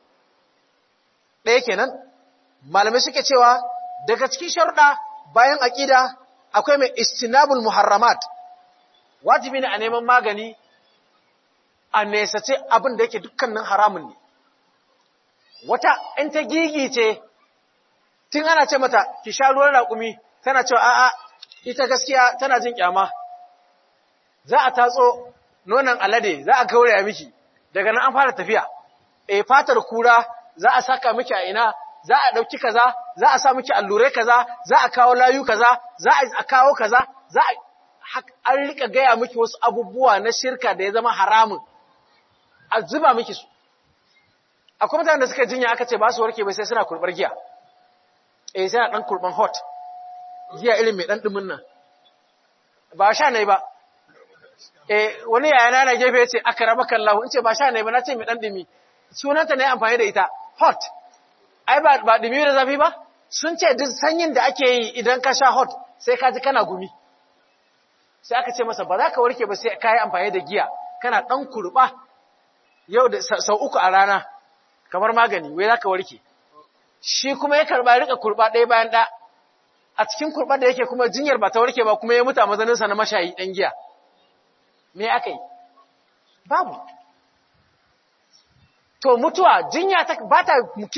ɗaya kenan malamai suke cewa daga cikin sharuɗa bayan aqida akwai mai istinabul muharramat wajibi ne a neman magani a nesace abin da yake dukkanin haramun ne wata in ta gigice tun ana ce mata ki sha ruwan raƙumi tana cewa a'a ita gaskiya tana jin kyama za a tatso nonon alade za a gauraya miki daga nan an fara tafiya fatar kura za a saka miki a ina za a dauki kaza za a sa miki allurai kaza za a kawo layu kaza za a kawo kaza za a an rika gaya miki wasu abubuwa na shirka da ya zama haramun a zuba miki su akwai mutanen da suka jinya aka ce ba su warke ba sai suna kurbar giya sai dan kurban hot giya irin mai dan dumin nan ba sha ne ba wani yayana na gefe yace akramaka Allah in ce ba sha ne ba nace mai dan dumi sunanta ne amfani da ita hot ai ba dumi da zafi ba sun ce duk sanyin da ake yi idan ka sha hot sai ka ji kana gumi sai aka ce masa ba za ka warke ba sai ka yi amfani da giya kana dan kurba yau da sau 3 a rana kamar magani wai za ka warke shi kuma ya karba rika kurba ɗaya bayan ɗaya a cikin kurɓar da yake kuma jinyar ba ta warke ba kuma ya mutu a mazaninsa na mashayi ɗan giya. Me aka yi? Babu. To mutuwa jinya ba ta kisa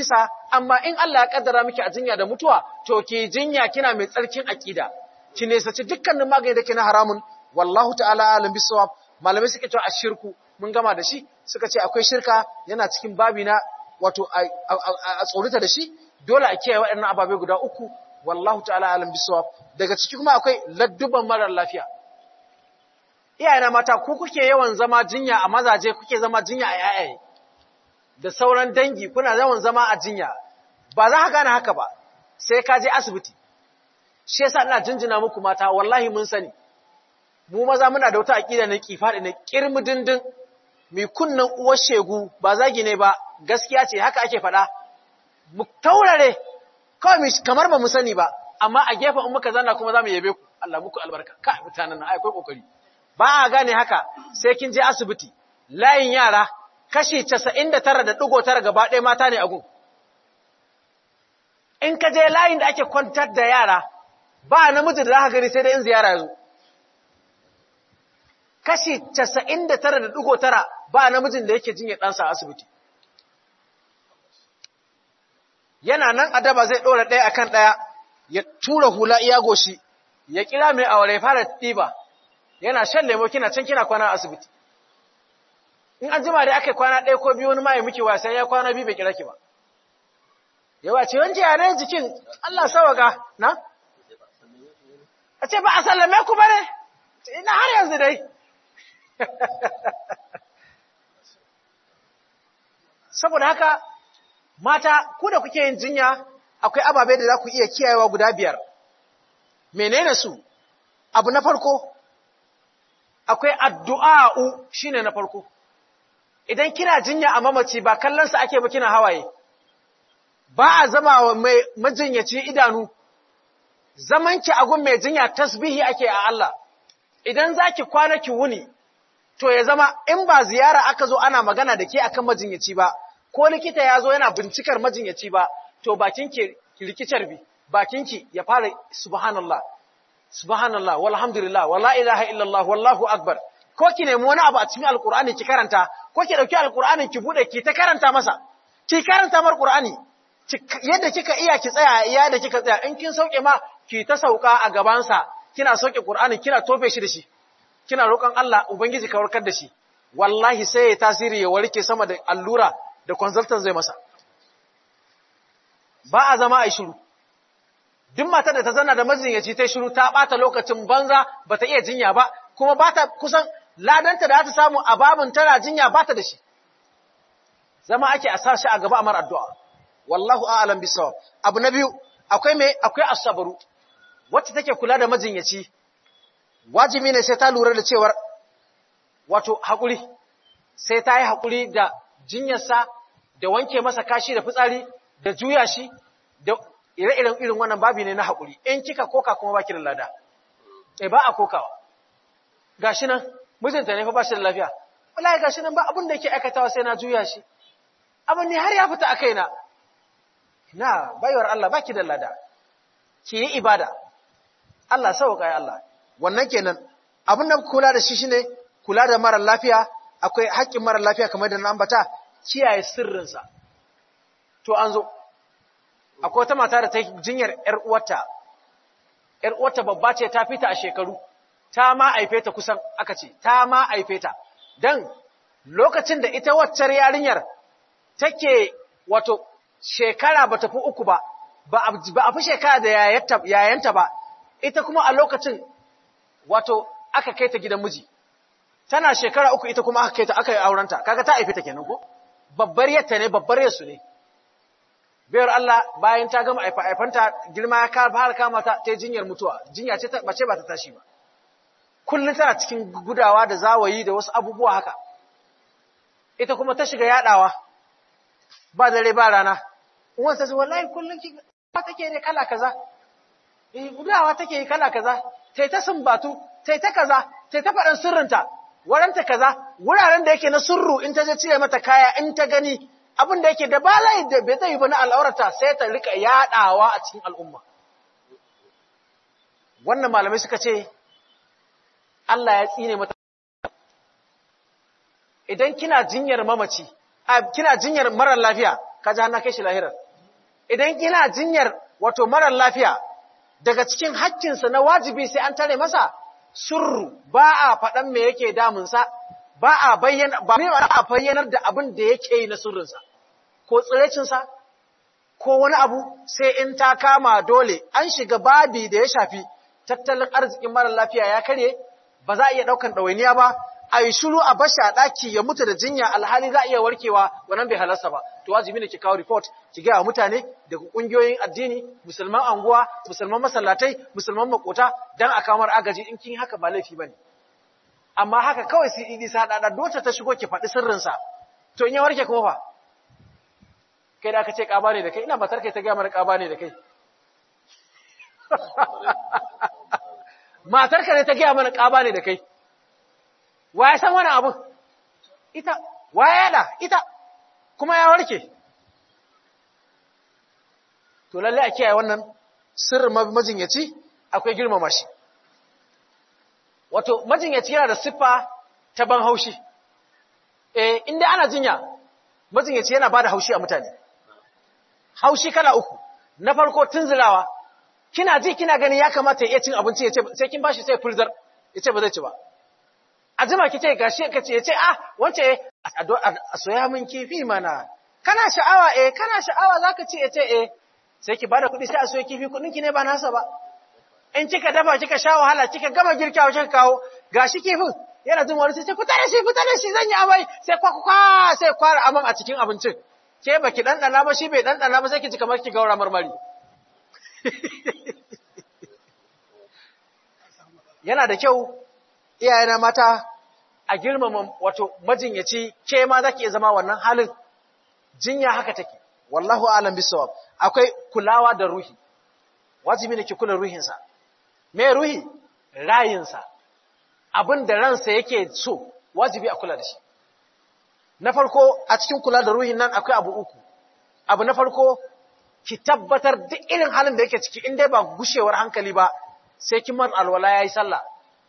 amma in Allah ya kaddara miki a jinya da mutuwa to ki jinya kina mai tsarkin akida ki nesaci dukkanin magani da ke na haramun wallahu ta'ala alim bisawab. Malamai suke cewa ashirku mun gama da shi, suka ce akwai shirka yana cikin babi na wato a tsorita da shi, dole a kiyaye waɗannan ababe guda uku wallahu ta'ala alim bisawab. Daga ciki kuma akwai ladduban marar lafiya. Iyayena mata ku kuke yawan zama jinya a mazaje, kuke zama jinya a yayaye da sauran dangi, kuna yawan zama a jinya. Ba za ka gane haka ba sai ka je asibiti. Shi yasa ina jinjina muku mata, wallahi mun sani mu maza muna da wata aqida na kifadi na kirmi dindin mai kunnan uwar shegu, ba zagi ne ba, gaskiya ce, haka ake faɗa. Mu taurare kawai kamar ba mu sani ba, amma a gefen in muka zanna kuma za mu yabe ku, Allah muku albarka, ka mutanen nan akwai kokari. Ba a gane haka sai kin je asibiti. Layin yara kashi 99.9 gaba ɗaya mata ne a gun. In ka je layin da ake kwantar da yara ba namiji da za ka gani sai da in ziyara yazo. Kashi 99.9 ba namijin da yake jinya ɗansa a asibiti. Yana nan a daba zai ɗora ɗaya akan ɗaya, ya tura hula iya goshi, ya kira mai aure fara ɗiba, yana shan lemo kina can kina kwana a asibiti. In an jima da aka kwana ɗaya ko biyu wani ma ya miki wasa ya kwana biyu bai kira ki ba. Yawa ce wance yana jikin Allah sawaka na? A ce ba a sallame ku ba ne? Ina har yanzu dai. Saboda haka mata ku da kuke yin jinya akwai ababe da za ku iya kiyayewa guda 5. Menene su? Abu na farko akwai addu'a'u shine na farko. Idan kina jinya a mamaci ba kallon sa ake ba kina hawaye. Ba a zama wa mai majinyaci idanu. Zamanki a gun mai jinya tasbihi ake a Allah. Idan zaki kwana ki wuni to ya zama in ba ziyara aka zo ana magana da ke akan majinyaci ba, ko likita ya zo yana bincikar majinyaci ba, to bakinki rikicar bi, bakinki ya fara subhanallah, subhanallah, walhamdulillah, wala ilaha illallah, wallahu akbar. Ko ki nemi wani abu a cikin alkur'ani ki karanta, ko ki dauki alkur'ani ki bude ki ta karanta masa, ki karanta mar qur'ani, yadda kika iya ki tsaya, yadda kika tsaya, in kin sauke ma ki ta sauka a gabansa, kina sauke qur'ani, kina tofe shi da shi. Kina roƙon Allah Ubangiji ka warkar da shi, wallahi sai ya tasiri ya warke sama da allura da consultant zai masa. Ba a zama a shiru. Duk matar da ta zanna da majinyaci ta shiru ta ɓata lokacin banza ba ta iya jinya ba, kuma ba ta kusan ladanta da ta samu a babin tana jinya ba ta da shi. Zama ake a sa shi a gaba a mara addu'a. Wallahu a'alam bisawab. Abu na biyu, akwai asabaru, wacce take kula da majinyaci. Wajibi ne sai ta lura da cewar wato haƙuri, sai ta yi haƙuri da jinyarsa, da wanke masa kashi da fitsari, da juya shi, da ire-iren irin wannan babi ne na haƙuri. In kika koka kuma baki da lada. Ba a kokawa. Gashi nan, mijinta ne fa ba shi da lafiya. Wallahi gashi nan ba abin da yake aikatawa sai na juya shi. Abin ne har ya fita a kaina. Na, baiwar Allah baki da lada. Ki yi ibada. Allah sauka ya Allah. Wannan kenan abin da kula da shi shine kula da mara lafiya. Akwai haƙƙin mara lafiya kamar da na ambata, kiyaye sirrinsa. To an zo akwai wata mata da ta jinyar ƴar uwarta babba ce, ta fita a shekaru, ta ma aife ta kusan, aka ce ta ma aife ta, dan lokacin da ita waccar yarinyar take wato shekara bata fi 3 ba a fi shekara da yayanta ba, ita kuma a lokacin wato aka kai ta gidan miji, tana shekara 3 ita kuma aka kai ta aka yi aurenta, kaga ta aife ta kenan ko, babbar yatta ne, babbar yarsu ne. Bayar Allah bayan ta gama aifanta, girma ya fara kama ta jinyar mutuwa, jinya ce bace ba ta tashi ba, kullum tana cikin gudawa da zawayi da wasu abubuwa haka. Ita kuma ta shiga yadawa ba dare ba rana, uwan ta ce wallahi kullum ki ba take ne kala kaza, gudawa take yi kala kaza, tai ta sumbatu, tai ta kaza, tai ta faɗan sirrinta, waranta kaza, wuraren da yake na sirru in ta je cire mata kaya, in ta gani abin da yake da balai da bai zai yi ba na al'aurata sai ta rika yadawa a cikin al'umma. Wannan malamai suka ce Allah ya tsine mata. Idan kina jinyar mamaci, kina jinyar marar lafiya, ka ji hannu kai shi lahirar. idan kina jinyar wato marar lafiya daga cikin haƙƙinsa na wajibi sai an tare masa sirru, ba a faɗan me yake damunsa, ba a bayyanar da abin da yake yi na sirrinsa, ko tsirecinsa, ko wani abu sai in ta kama dole an shiga babi da ya shafi tattalin arzikin marar lafiya ya karye, ba za a iya ɗaukan ɗawainiya ba, a yi shiru a bashi a ɗaki ya mutu da jinya alhali za a iya warkewa wannan bai halarsa ba. To wajibi ne ki kawo report ki gaya wa mutane daga ƙungiyoyin addini, musulman anguwa, musulman masallatai, musulman makota dan a kamar agaji in kin haka ba laifi bane. Amma haka kawai sai idi sa dada dota ta shigo ki faɗi sirrinsa. To in ya warke kuma fa? Kai da aka ce ƙaba ne da kai, ina matar kai ta gaya mana ƙaba ne da kai. Matar ka ne ta gaya mana ƙaba ne da kai. Wa ya san wani abun? Ita, wa ya yada? Ita, kuma ya warke. To lalle a kiyaye wannan sirrin majinyaci akwai girmama shi. Wato, majinyaci yana da siffa ta ban haushi. Inda ana jinya, majinyaci yana ba da haushi a mutane. Haushi kala uku. Na farko tunzulawa, kina ji kina gani ya kamata ya iya cin abinci ya ce, sai kin bashi sai furzar, ya ce ba zai ci ba. A jima ki ce gashi ka ce, ya ce, wance a soya min kifi mana, kana sha'awa kana sha'awa za ka ce, ya ce sai ki bada kuɗi sai a soya kifi kuɗin ki ne ba nasa ba. In kika dafa kika sha wahala kika gama girkawa kika kawo gashi kifin yana jin wani sai ce fita da shi zan yi amai sai kwakwa sai kwara aman a cikin abincin. Ke baki ɗanɗana ba shi bai ɗanɗana ba sai ki ji kamar ki gaura marmari. Yana da kyau iyayena mata a girmama wato majinyaci, ke ma zaki iya zama wannan halin. Jinya haka take, wallahu a'lam bisawab. Akwai kulawa da ruhi, wajibi ne ki kula ruhinsa. Me ruhi? Rayinsa, abin da ransa yake so, wajibi a kula da shi. Na farko a cikin kula da ruhin nan akwai abu uku. Abu na farko, ki tabbatar duk irin halin da yake ciki in dai ba gushewar hankali ba, sai kin mar alwala yayi sallah.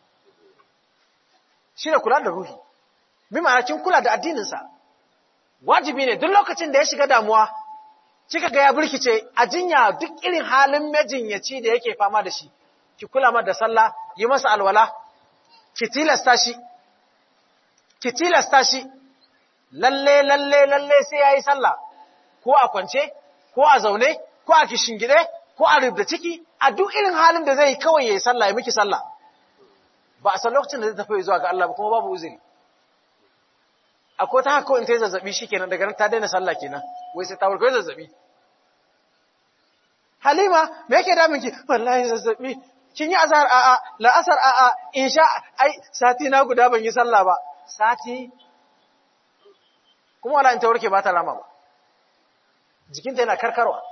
Shi ne kula da ruhi. Bi ma'ana kin kula da addininsa. Wajibi ne duk lokacin da ya shiga damuwa, kika ga ya burkice a jinya duk irin halin majinyaci da yake fama da shi, ki kula masa da sallah, yi masa alwala, ki tilasta shi, lalle sai yayi sallah, ko a kwance, ko a zaune, ko a kishingide, ko a rubda ciki, a duk irin halin da zai kawai yayi sallah, ya miki sallah. Ba a san lokacin da zai tafi zuwa ga Allah ba kuma babu uzuri. Akwai ta haka in ta yi zazzabi shikenan daga nan ta daina sallah kenan, wai sai ta warke zazzabi. Halima, me yake damin ki? Wallahi zazzabi. Kin yi azhar la'asar insha sati na guda ban yi sallah ba. Sati kuma wala in ta warke ba ta rama ba. Jikinta yana karkarwa.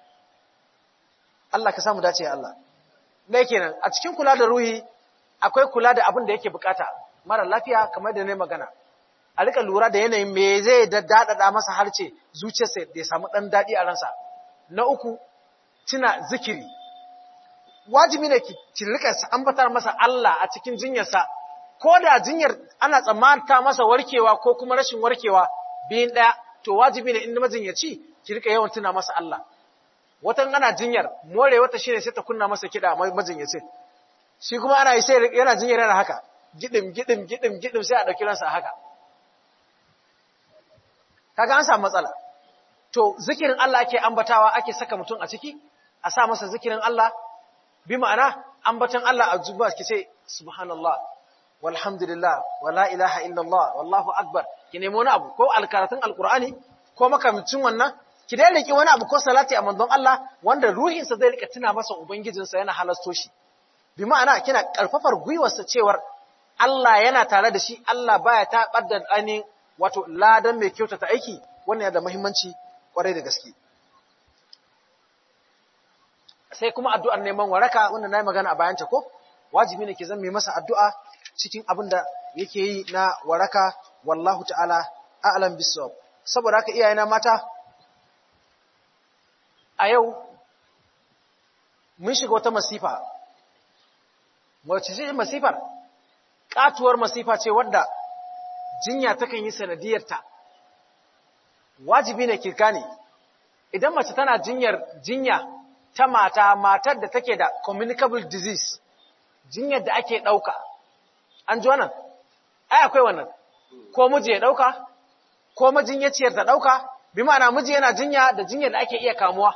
Allah ka samu dace ya Allah. Me kenan a cikin kula da ruhi akwai kula da abin da yake bukata. Mara lafiya kamar da ne magana. A rika lura da yanayin me zai daddada masa harce zuciyarsa da ya samu dan dadi a ransa. Na uku, tuna zikiri. Wajibi ne ki rika ambatar masa Allah a cikin jinyarsa, ko da jinyar ana tsammanta masa warkewa ko kuma rashin warkewa biyun ɗaya, to wajibi ne in majinyaci ki rika yawan tuna masa Allah. Watan ana jinyar, more wata shine sai ta kunna masa kiɗa majinyacin. Shi kuma ana yi sai yana jinyar yana haka, gidim sai a ɗauki ransa haka. Kaga an samu matsala. To zikirin Allah ake ambatawa, ake saka mutum a ciki, a sa masa zikirin Allah, bi ma'ana ambatan Allah a zuba ki ce subhanallah walhamdulillah wala ilaha illallah wallahu akbar, ki nemo wani abu ko alkaratun alqur'ani ko makamcin wannan, ki dai riki wani abu ko salati a manzon Allah wanda ruhinsa zai rika tuna masa ubangijinsa yana halasto shi. Bi ma'ana kina karfafar gwiwarsa cewar Allah yana tare da shi, Allah baya taɓar da ainihin wato ladan mai kyautata aiki. Wannan yana da muhimmanci kwarai da gaske. Sai kuma addu'ar neman waraka, wanda na yi magana a bayanta ko, wajibi ne ke zan mai masa addu'a cikin abin da yake yi na waraka, wallahu ta'ala a'lam bisawab. Saboda haka iyayena mata, a yau mun shiga wata masifa. Wace ce masifar? Katuwar masifa ce wadda jinya takan yi sanadiyarta. Wajibi ne ki gane, idan mace tana jinya ta matar da take da communicable disease, jinyar da ake ɗauka, an ji wannan? Ai, akwai wannan, ko miji ya ɗauka, ko majinyaciyar ta ɗauka, bi ma'ana miji yana jinya da jinyar da ake iya kamuwa.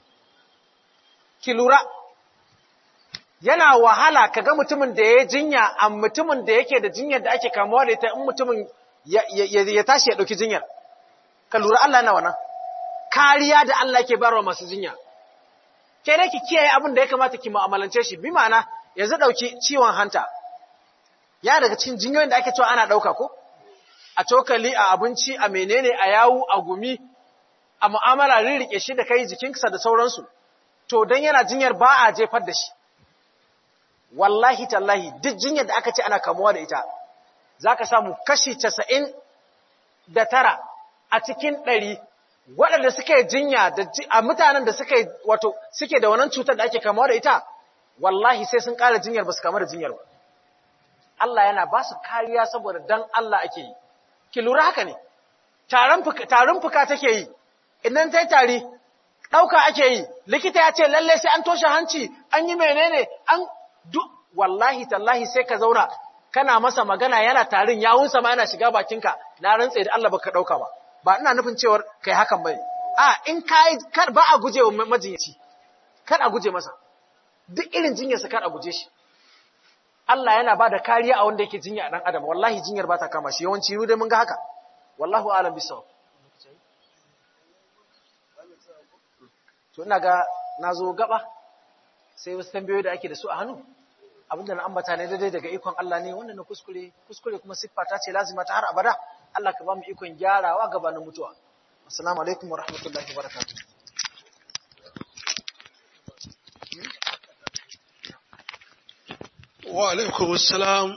Ki lura, yana wahala ka ga mutumin da ya jinya a mutumin da yake da jinyar da ake kamuwa da ita in mutumin ya tashi ya ɗauki jinyar. Ka lura Allah na wannan. Kariya da Allah yake bayarwa masu jinya. Ke ne ki kiyaye abin da ya kamata ki mu'amalance shi, bi ma'ana yanzu ɗauki ciwon hanta. Ya daga cikin jinyoyin da ake cewa ana ɗauka ko? A cokali, a abinci, a menene, a yawu, a gumi, a mu'amala rirriƙe shi da kai jikinsa da sauransu. To don yana jinyar ba a jefar da shi. Wallahi tallahi duk jinyar da aka ce ana kamuwa da ita, za ka samu kashi 99 a cikin 100 waɗanda suke jinya a mutanen da suke da wannan cutar da ake kamuwa da ita, wallahi sai sun ƙara jinyar ba su kamu da jinyar ba. Allah yana ba su kariya saboda dan Allah ake yi. Ki lura haka ne, tarin fuka take yi, idan ta yi tari, ɗauka ake yi, likita ya ce lallai sai an toshe hanci, an yi menene, wallahi tallahi sai ka zauna, kana masa magana yana tarin yawunsa ma yana shiga bakinka, na rantse da Allah baka ɗauka ba. Ba ina nufin cewar kai hakan bane. In kai kar ba a guje wa majinyaci. Kar a guje masa. Duk irin jinyarsa kar a guje shi. Allah yana bada kariya a wanda yake jinya a dan adam. Wallahi jinyar ba ta kama shi. Yawanci mu dai mun ga haka. Wallahu a'lam bisawab. To ina ga nazo gaba sai wasu tambayoyi da ake da su a hannu. Abinda na ambata ne daidai daga ikon Allah ne, wannan na kuskure kuma siffa ta ce lazima ta har abada. Allah ka ba mu ikon gyarawa gabanin mutuwa. Assalamu alaikum wa rahmatullahi wa barakatuh. Wa alaikum assalam.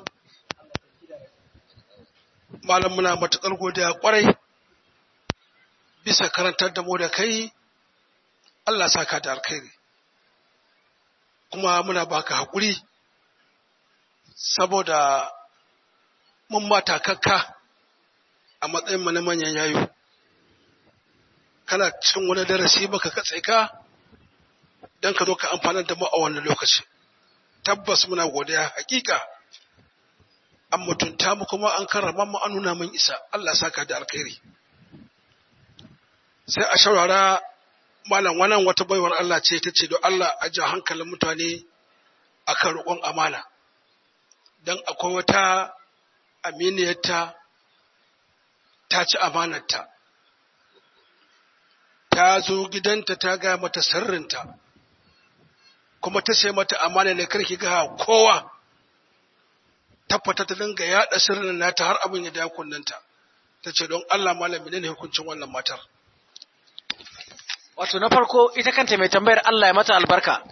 Malam muna matuƙar godiya ƙwarai bisa karantar da mu da kai. Allah saka da alkhairi. Kuma muna baka haƙuri saboda mun mata kakka a matsayin na manyan yayu. Kana cin wani darasi baka katse ka don ka zo ka amfanar da mu a wannan lokaci. Tabbas muna godiya hakika. An mutunta mu kuma an karrama mu an nuna mun isa. Allah saka da alkhairi. Sai a shaurara malam wannan wata baiwar Allah ce ta ce don Allah a ja hankalin mutane akan roƙon amana. Dan akwai wata aminiyarta ta ci amanarta. Ta zo gidanta ta gaya mata sirrinta. Kuma ta ce mata amana ne karki ga kowa. Tabbata ta dinga yaɗa sirrin nata har abin ya da kunnanta. Ta ce don Allah malami ne hukuncin wannan matar. Wato na farko ita kanta mai tambayar Allah ya mata albarka.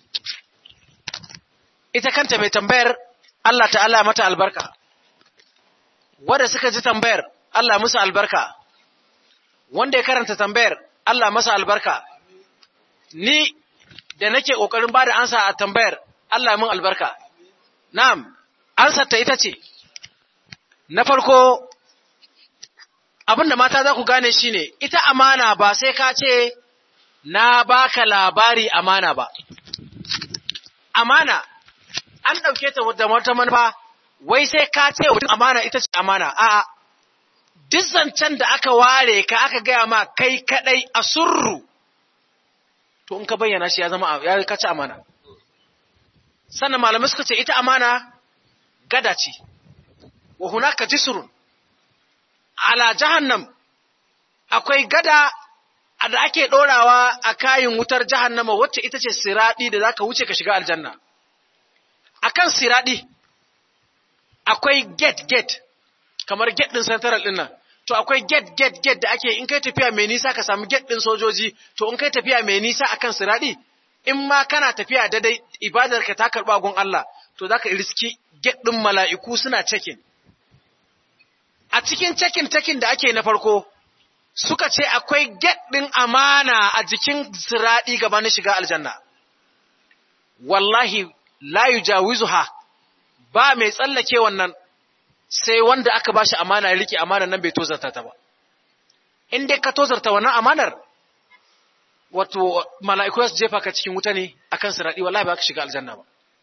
Ita kanta mai tambayar Allah ta'ala ya mata albarka. Wanda suka ji tambayar Allah musu albarka. Wanda ya karanta tambayar Allah masa albarka. Ni da nake kokarin bada ansa a tambayar Allah mun albarka. Na'am, ansar ta ita ce. Na farko abinda mata za ku gane shine ita amana ba sai ka ce na baka labari amana ba. Amana an dauke ta da wata manufa wai sai ka ce mutum amana ita ce amana. A'a. Duk zancen da aka ware ka aka gaya ma kai kadai a surru, to in ka bayyana shi ya zama ya kaci amana. Sannan malamai suka ce ita amana gada ce, wa hunaka jisrun ala jahannam, akwai gada da ake ɗorawa a kayin wutar jahannama wacce ita ce siraɗi da zaka wuce ka shiga aljanna. Akan siraɗi akwai gate kamar gate ɗin central ɗin nan. To akwai gate da ake in kai tafiya mai nisa ka samu gate ɗin sojoji, to in kai tafiya mai nisa akan siradi, in ma kana tafiya daidai ibadar ka ta karɓa gun Allah, to zaka riski gate ɗin mala'iku suna checking. A cikin checking da ake na farko, suka ce akwai gate ɗin amana a jikin siradi gabanin shiga aljanna. Wallahi la yujawizuha, ba mai tsallake wannan sai wanda aka bashi amana ya rike amanar nan bai tozarta ta ba. In dai ka tozarta wannan amanar, wato mala'iku su jefa ka cikin wuta ne akan siradi wallahi ba ka shiga aljanna ba.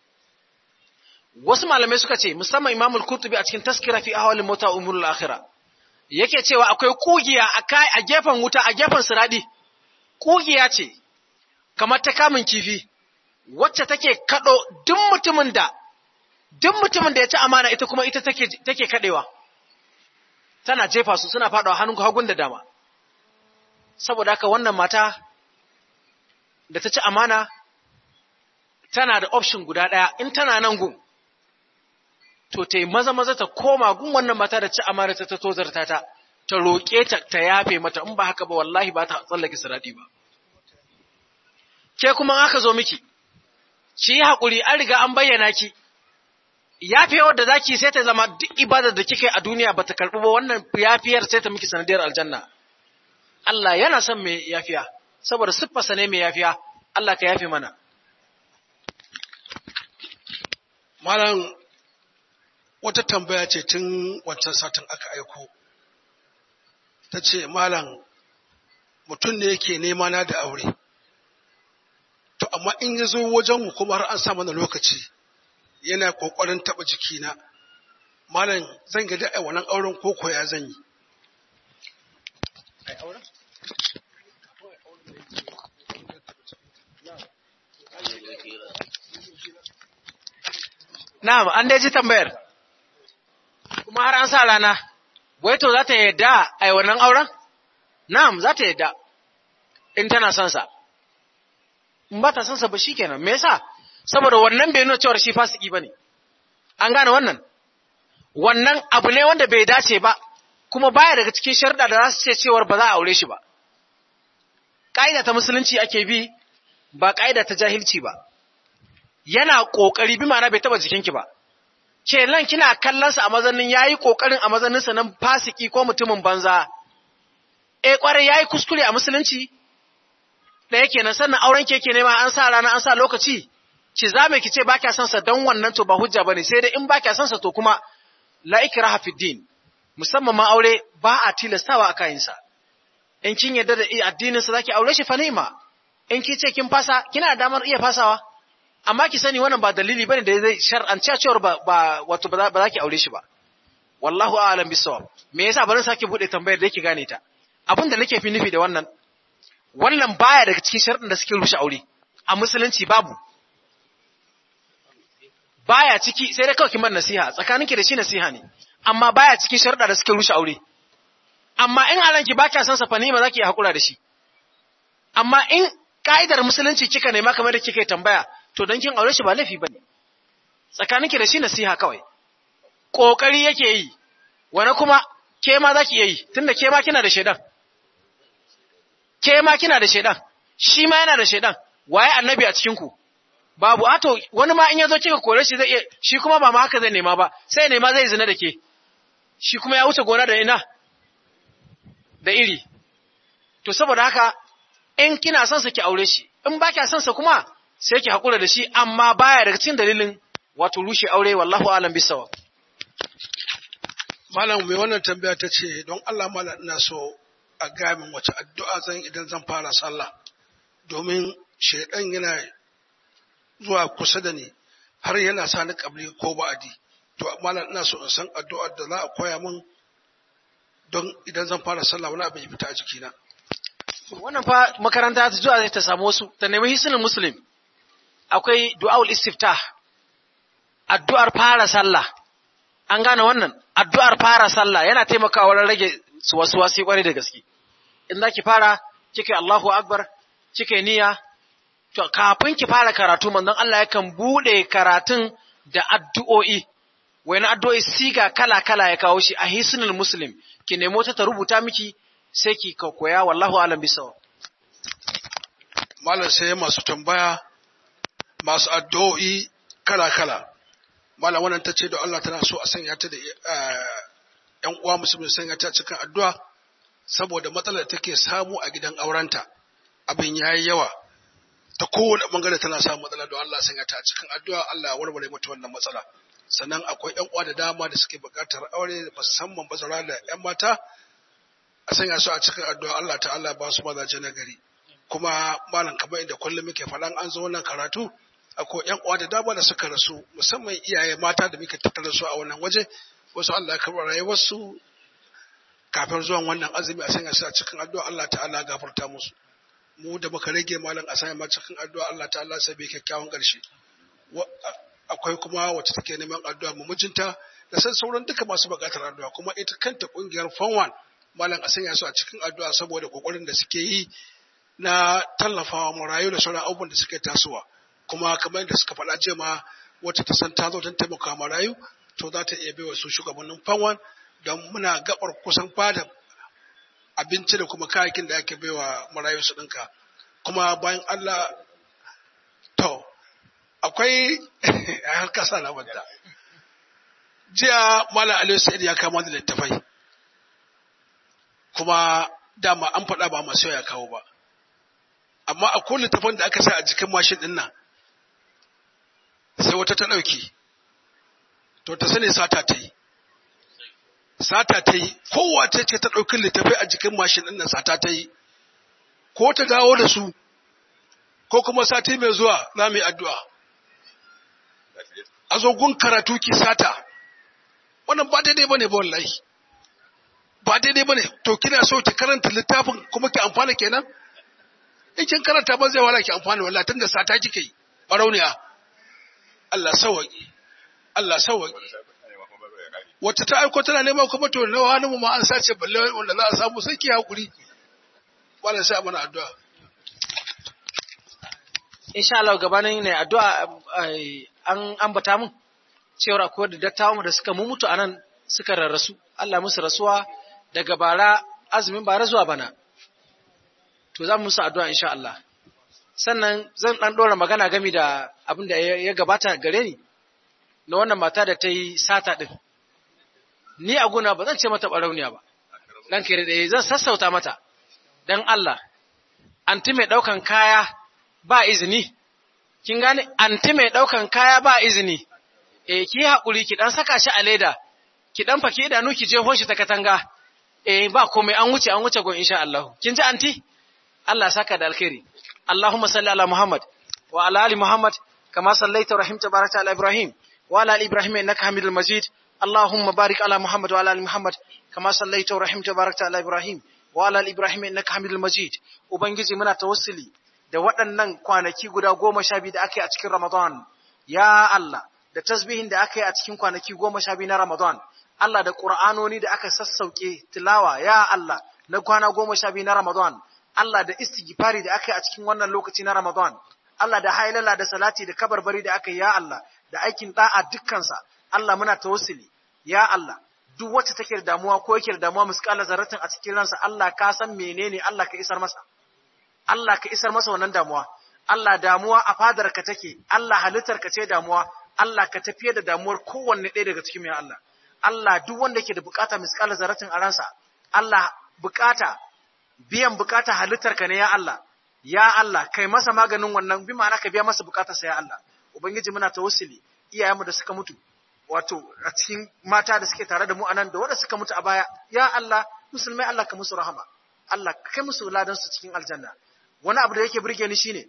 Wasu malamai suka ce musamman Imam al-Qurtubi a cikin Tazkira fi ahwalil mauta wa umuril akhirah yake cewa akwai kugiya a gefen wuta a gefen siradi. Kugiya ce kamar ta kamun kifi wacce take kado duk mutumin da ya ci amana ita kuma ita take kadewa. Tana jefa su suna fadawa hannun hagun da dama. Saboda haka wannan mata da ta ci amana tana da option guda ɗaya in tana nan gun to ta yi maza ta koma gun wannan mata da ci amana ta tozarta ta roƙe ta yafe mata in ba haka ba wallahi ba ta tsallake siradi ba. Ke kuma aka zo miki ki yi haƙuri an riga an bayyana ki yafewar da zaki sai ta zama duk ibadar da kike a duniya ba ta karɓi ba wannan yafiyar sai ta miki sanadiyar aljanna. Allah yana son mai yafiya saboda siffarsa ne mai yafiya. Allah ka yafe mana. Malam wata tambaya ce tun wancan satin aka aiko. Ta ce malam mutum ne yake nema na da aure. To amma in ya zo wajenmu kuma har an sa mana lokaci yana kokarin taɓa jikina. Malam zan ga da wannan auren koko ya zan yi. Na'am, an dai ji tambayar. Kuma har an sa rana. Wai to za ta yadda ai wannan auren? Na'am, za ta yadda. In tana son sa. In ba ta son sa ba shikenan. Me yasa? Saboda wannan bai nuna cewa shi fasiki bane. An gane wannan? Wannan abu ne wanda bai dace ba. Kuma baya daga cikin sharuɗa da za su ce cewar ba za a aure shi ba. Ƙa'ida ta musulunci ake bi, ba ƙa'ida ta jahilci ba. Yana ƙoƙari bi ma'ana bai taɓa jikinki ba. Kenan kina kallonsa a mazanin yayi ƙoƙarin a mazaninsa nan fasiki ko mutumin banza. Ƙwarai yayi kuskure a musulunci. Ɗaya kenan sannan auren ke nema an sa rana an sa lokaci. Ki zame ki ce ba kya son sa don wannan to ba hujja bane sai dai in ba kya son sa to kuma la ikraha fid din. Musamman ma aure ba a tilastawa a kayansa. In kin yarda da addininsa zaki aure shi fa ni'ima. In ki ce kin fasa kina da damar iya fasawa. Amma ki sani wannan ba dalili bane da zai shar'anta cewa ba za ki aure shi ba. Wallahu a'lam bisawab. Me yasa bari sake bude tambayar da yake gane ta. Abin da nake fi nufi da wannan baya daga cikin sharɗin da suke rushe aure. A musulunci babu. Baya ciki sai dai kawai ki man nasiha tsakaninki da shi nasiha ne. Amma baya cikin sharuɗa da suke rushe aure. Amma in alanki ba kya san sa fanima zaki yi hakura da shi. Amma in ka'idar musulunci kika nema kamar da kika tambaya, to dan kin aure shi ba laifi bane. Tsakaninki da shi nasiha kawai. Kokari yake yi. Wani kuma ke ma zaki yi tunda ke ma kina da shedan. Ke ma kina da shedan. Shi ma yana da shedan. Waye annabi a cikin ku? Babu ato wani ma in yazo kika kore shi zai iya shi kuma ba ma haka zai nema ba. Sai nema zai zina da ke. Shi kuma ya wuce gona da ina da iri. To saboda haka in kina son sa ki aure shi, in ba kya son sa kuma sai ki hakura da shi amma baya daga cikin dalilin wato rushe aure wallahu alam bisawab. Malam mai wannan tambaya ta ce don Allah malam ina so a ga min wace addu'a zan idan zan fara sallah domin shedan yana zuwa kusa da ni har yana sa ni kabli ko ba'adi. To malam ina so in san addu'ar da za a koya min don idan zan fara sallah wani abin ya fita a jikina. Wannan fa makaranta ta zuwa ta samu wasu ta nemi hisnul muslim. Akwai du'aul istiftah. Addu'ar fara sallah. An gane wannan addu'ar fara sallah yana taimakawa wurin rage wasi kwarai da gaske. In zaki fara kike Allahu akbar kike niyya to kafin ki fara karatu manzon Allah yakan bude karatun da addu'o'i. Wani addu'o'i siga kala-kala ya kawo shi a hisnul muslim. Ki nemo ta rubuta miki sai ki koya wallahu alam bisawab. Malam sai masu tambaya masu addu'o'i kala-kala. Malam wannan tace da Allah tana so a sanya ta da ƴan uwa musulmi sanya ta cikin addu'a saboda matsalar take samu a gidan aurenta. Abin yayi yawa. Ta kowane bangare tana samu matsala don Allah sanya ta cikin addu'a Allah ya warware mata wannan matsala. Sannan akwai ƴan uwa da dama da suke buƙatar aure musamman bazara da ƴan mata a sanya su a cikin addu'a Allah ta'ala ba su mazaje na gari kuma malam kamar inda kullum muke faɗan an zo wannan karatu akwai ƴan uwa da dama da suka rasu musamman iyaye mata da muke tattara su a wannan waje wasu Allah ya karɓa rayuwarsu kafin zuwan wannan azumi a sanya su a cikin addu'a Allah ta'ala gafarta musu mu da muka rage malam a sanya cikin addu'a Allah ta'ala sai bai kyakkyawan ƙarshe akwai kuma wacce take neman addu'a mu mijinta da san sauran duka masu buƙatar addu'a kuma ita kanta kungiyar Fanwan malam a sanya su a cikin addu'a saboda kokarin da suke yi na tallafawa marayu da sauran abubuwan da suke tasowa kuma kamar yadda suka faɗa jiya ma wacce ta san ta zo don taimaka marayu to za ta iya baiwa su shugabannin Fanwan don muna gabar kusan fada abinci da kuma kayakin da ake baiwa marayu su ɗinka kuma bayan Allah to akwai har kasa na wadda jiya malam Aliyu Sa'id ya kama da littafai kuma dama an faɗa ba masu ya kawo ba amma akwai littafan da aka sa a jikin mashin ɗin nan sai wata ta ɗauki to ta sani sata ta yi kowace ce ta ɗauki littafai a jikin mashin ɗin nan sata ta yi ko ta dawo da su ko kuma sati mai zuwa za mu yi addu'a a zo gun karatu ki sata wannan ba daidai bane ba wallahi ba daidai bane to kina so ki karanta littafin kuma ki amfana kenan in kin karanta ba zai wala ki amfana wallahi tunda sata kike yi barauniya Allah sawaki wacce ta aiko tana neman kuma to na wani mu ma an sace balle wanda za a samu sai ki hakuri wala sai mana addu'a insha Allah gabanin ne addu'a an ambata mun cewa akwai da dattawa da suka mutu anan suka rarrasu Allah musu rasuwa daga bara azumin bara zuwa bana to za mu musu addu'a insha Allah sannan zan dan dora magana game da abin da ya gabata gare ni na wannan mata da ta yi sata din ni a gona ba zan ce mata barauniya ba dan kire da zan sassauta mata dan Allah anti mai daukan kaya ba izini kin gane anti mai daukan kaya ba izini ki hakuri ki dan saka shi a leda ki dan fake idanu ki je hoshi ta katanga ba komai an wuce gon insha Allah kin ji anti Allah saka da alkhairi Allahumma salli ala Muhammad wa ala ali Muhammad kama sallaita wa rahimta barakta ala Ibrahim wa ala ali Ibrahim innaka Hamidul Majid Allahumma barik ala Muhammad wa ala ali Muhammad kama sallaita wa rahimta barakta ala Ibrahim wa ala ali Ibrahim innaka Hamidul Majid ubangiji muna tawassuli da waɗannan kwanaki guda 12 da ake a cikin Ramadan ya Allah da tasbihin da aka yi a cikin kwanaki 12 na Ramadan Allah da Qur'anoni da aka sassauke tilawa ya Allah na kwana 12 na Ramadan Allah da istighfari da aka yi a cikin wannan lokaci na Ramadan Allah da hailala da salati da kabarbari da aka yi ya Allah da aikin da'a dukkansa Allah muna tawassuli ya Allah duk wacce take da damuwa ko yake da damuwa misƙala zarratin a cikin ransa Allah ka san menene Allah ka isar masa Allah ka isar masa wannan damuwa Allah damuwa a fadarka take Allah halittarka ce damuwa Allah ka tafiye da damuwar kowanne ɗaya daga cikin ya Allah Allah duk wanda yake da bukata misƙala zarratin a ransa Allah bukata biyan bukata halittarka ne ya Allah kai masa maganin wannan bi ma'ana ka biya masa bukatarsa ya Allah ubangiji muna tawassuli iyayenmu da suka mutu wato a cikin mata da suke tare da mu anan da wanda suka mutu a baya ya Allah musulmai Allah ka musu rahama Allah ka kai musu ladan su cikin aljanna wani abu da yake burge ni shine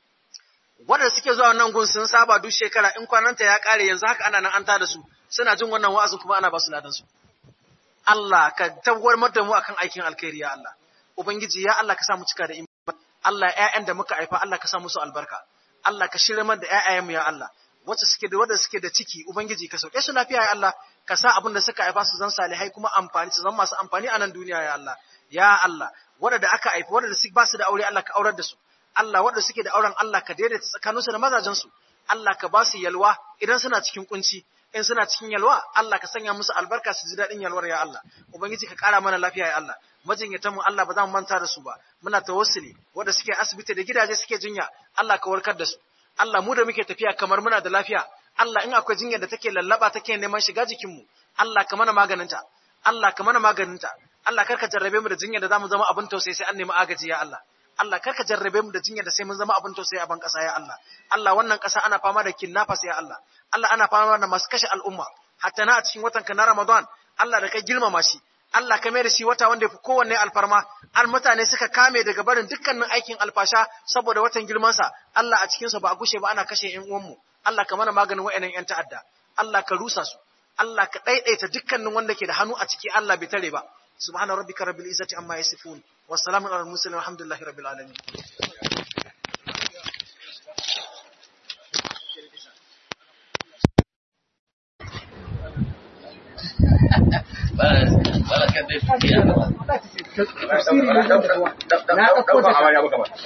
wanda suke zuwa nan gun sun saba duk shekara in kwananta ya kare yanzu haka ana nan an tada su suna jin wannan wa'azin kuma ana ba su ladan su Allah ka tabbatar da mu akan aikin alkhairi ya Allah ubangiji ya Allah ka sa mu cika da imani Allah ƴaƴan da muka haifa Allah ka sa musu albarka Allah ka shirye mana da ƴaƴayenmu ya Allah wanda suke da ciki ubangiji ka sauke su lafiya ya Allah ka sa abin da suka haifa su zan salihai kuma amfani su zan masu amfani a nan duniya ya Allah wanda aka haifa wanda ba su da aure Allah ka aurar da su Allah wanda suke da auren Allah ka daidaita tsakaninsu da mazajen su Allah ka ba su yalwa idan suna cikin kunci in suna cikin yalwa Allah ka sanya musu albarka su ji dadin yalwar ya Allah ubangiji ka kara mana lafiya ya Allah majinyatan mu Allah ba za mu manta da su ba muna tawassuli wanda suke asibiti da gidaje suke jinya Allah ka warkar da su Allah mu da muke tafiya kamar muna da lafiya Allah in akwai jinya da take lallaba take neman shiga jikin mu Allah ka mana maganinta Allah ka mana maganinta Allah karka jarrabe mu da jinya da zamu zama abin tausayi sai an nemi agaji ya Allah Allah karka jarrabe mu da jinya da sai mun zama abin tausayi a ban kasa ya Allah Allah wannan kasa ana fama da kidnappers ya Allah Allah ana fama da masu kashe al'umma hatta na a cikin watan na Ramadan Allah da kai girmama shi Allah ka mai da shi wata wanda yafi kowanne alfarma mutane suka kame daga barin dukkanin aikin alfasha saboda watan girmansa, Allah a cikinsa ba a gushe ba ana kashe ‘yan uwanmu, Allah ka mana maganin wa'yanan ‘yan ta'adda, Allah ka rusa su, Allah ka ɗaiɗaita dukkanin wanda ke da hannu a ciki Allah bai tare ba. Subhana rabbika rabbil izzati amma yasifun, wa salamun alal mursalin, walhamdulillahi rabbil alamin. Ba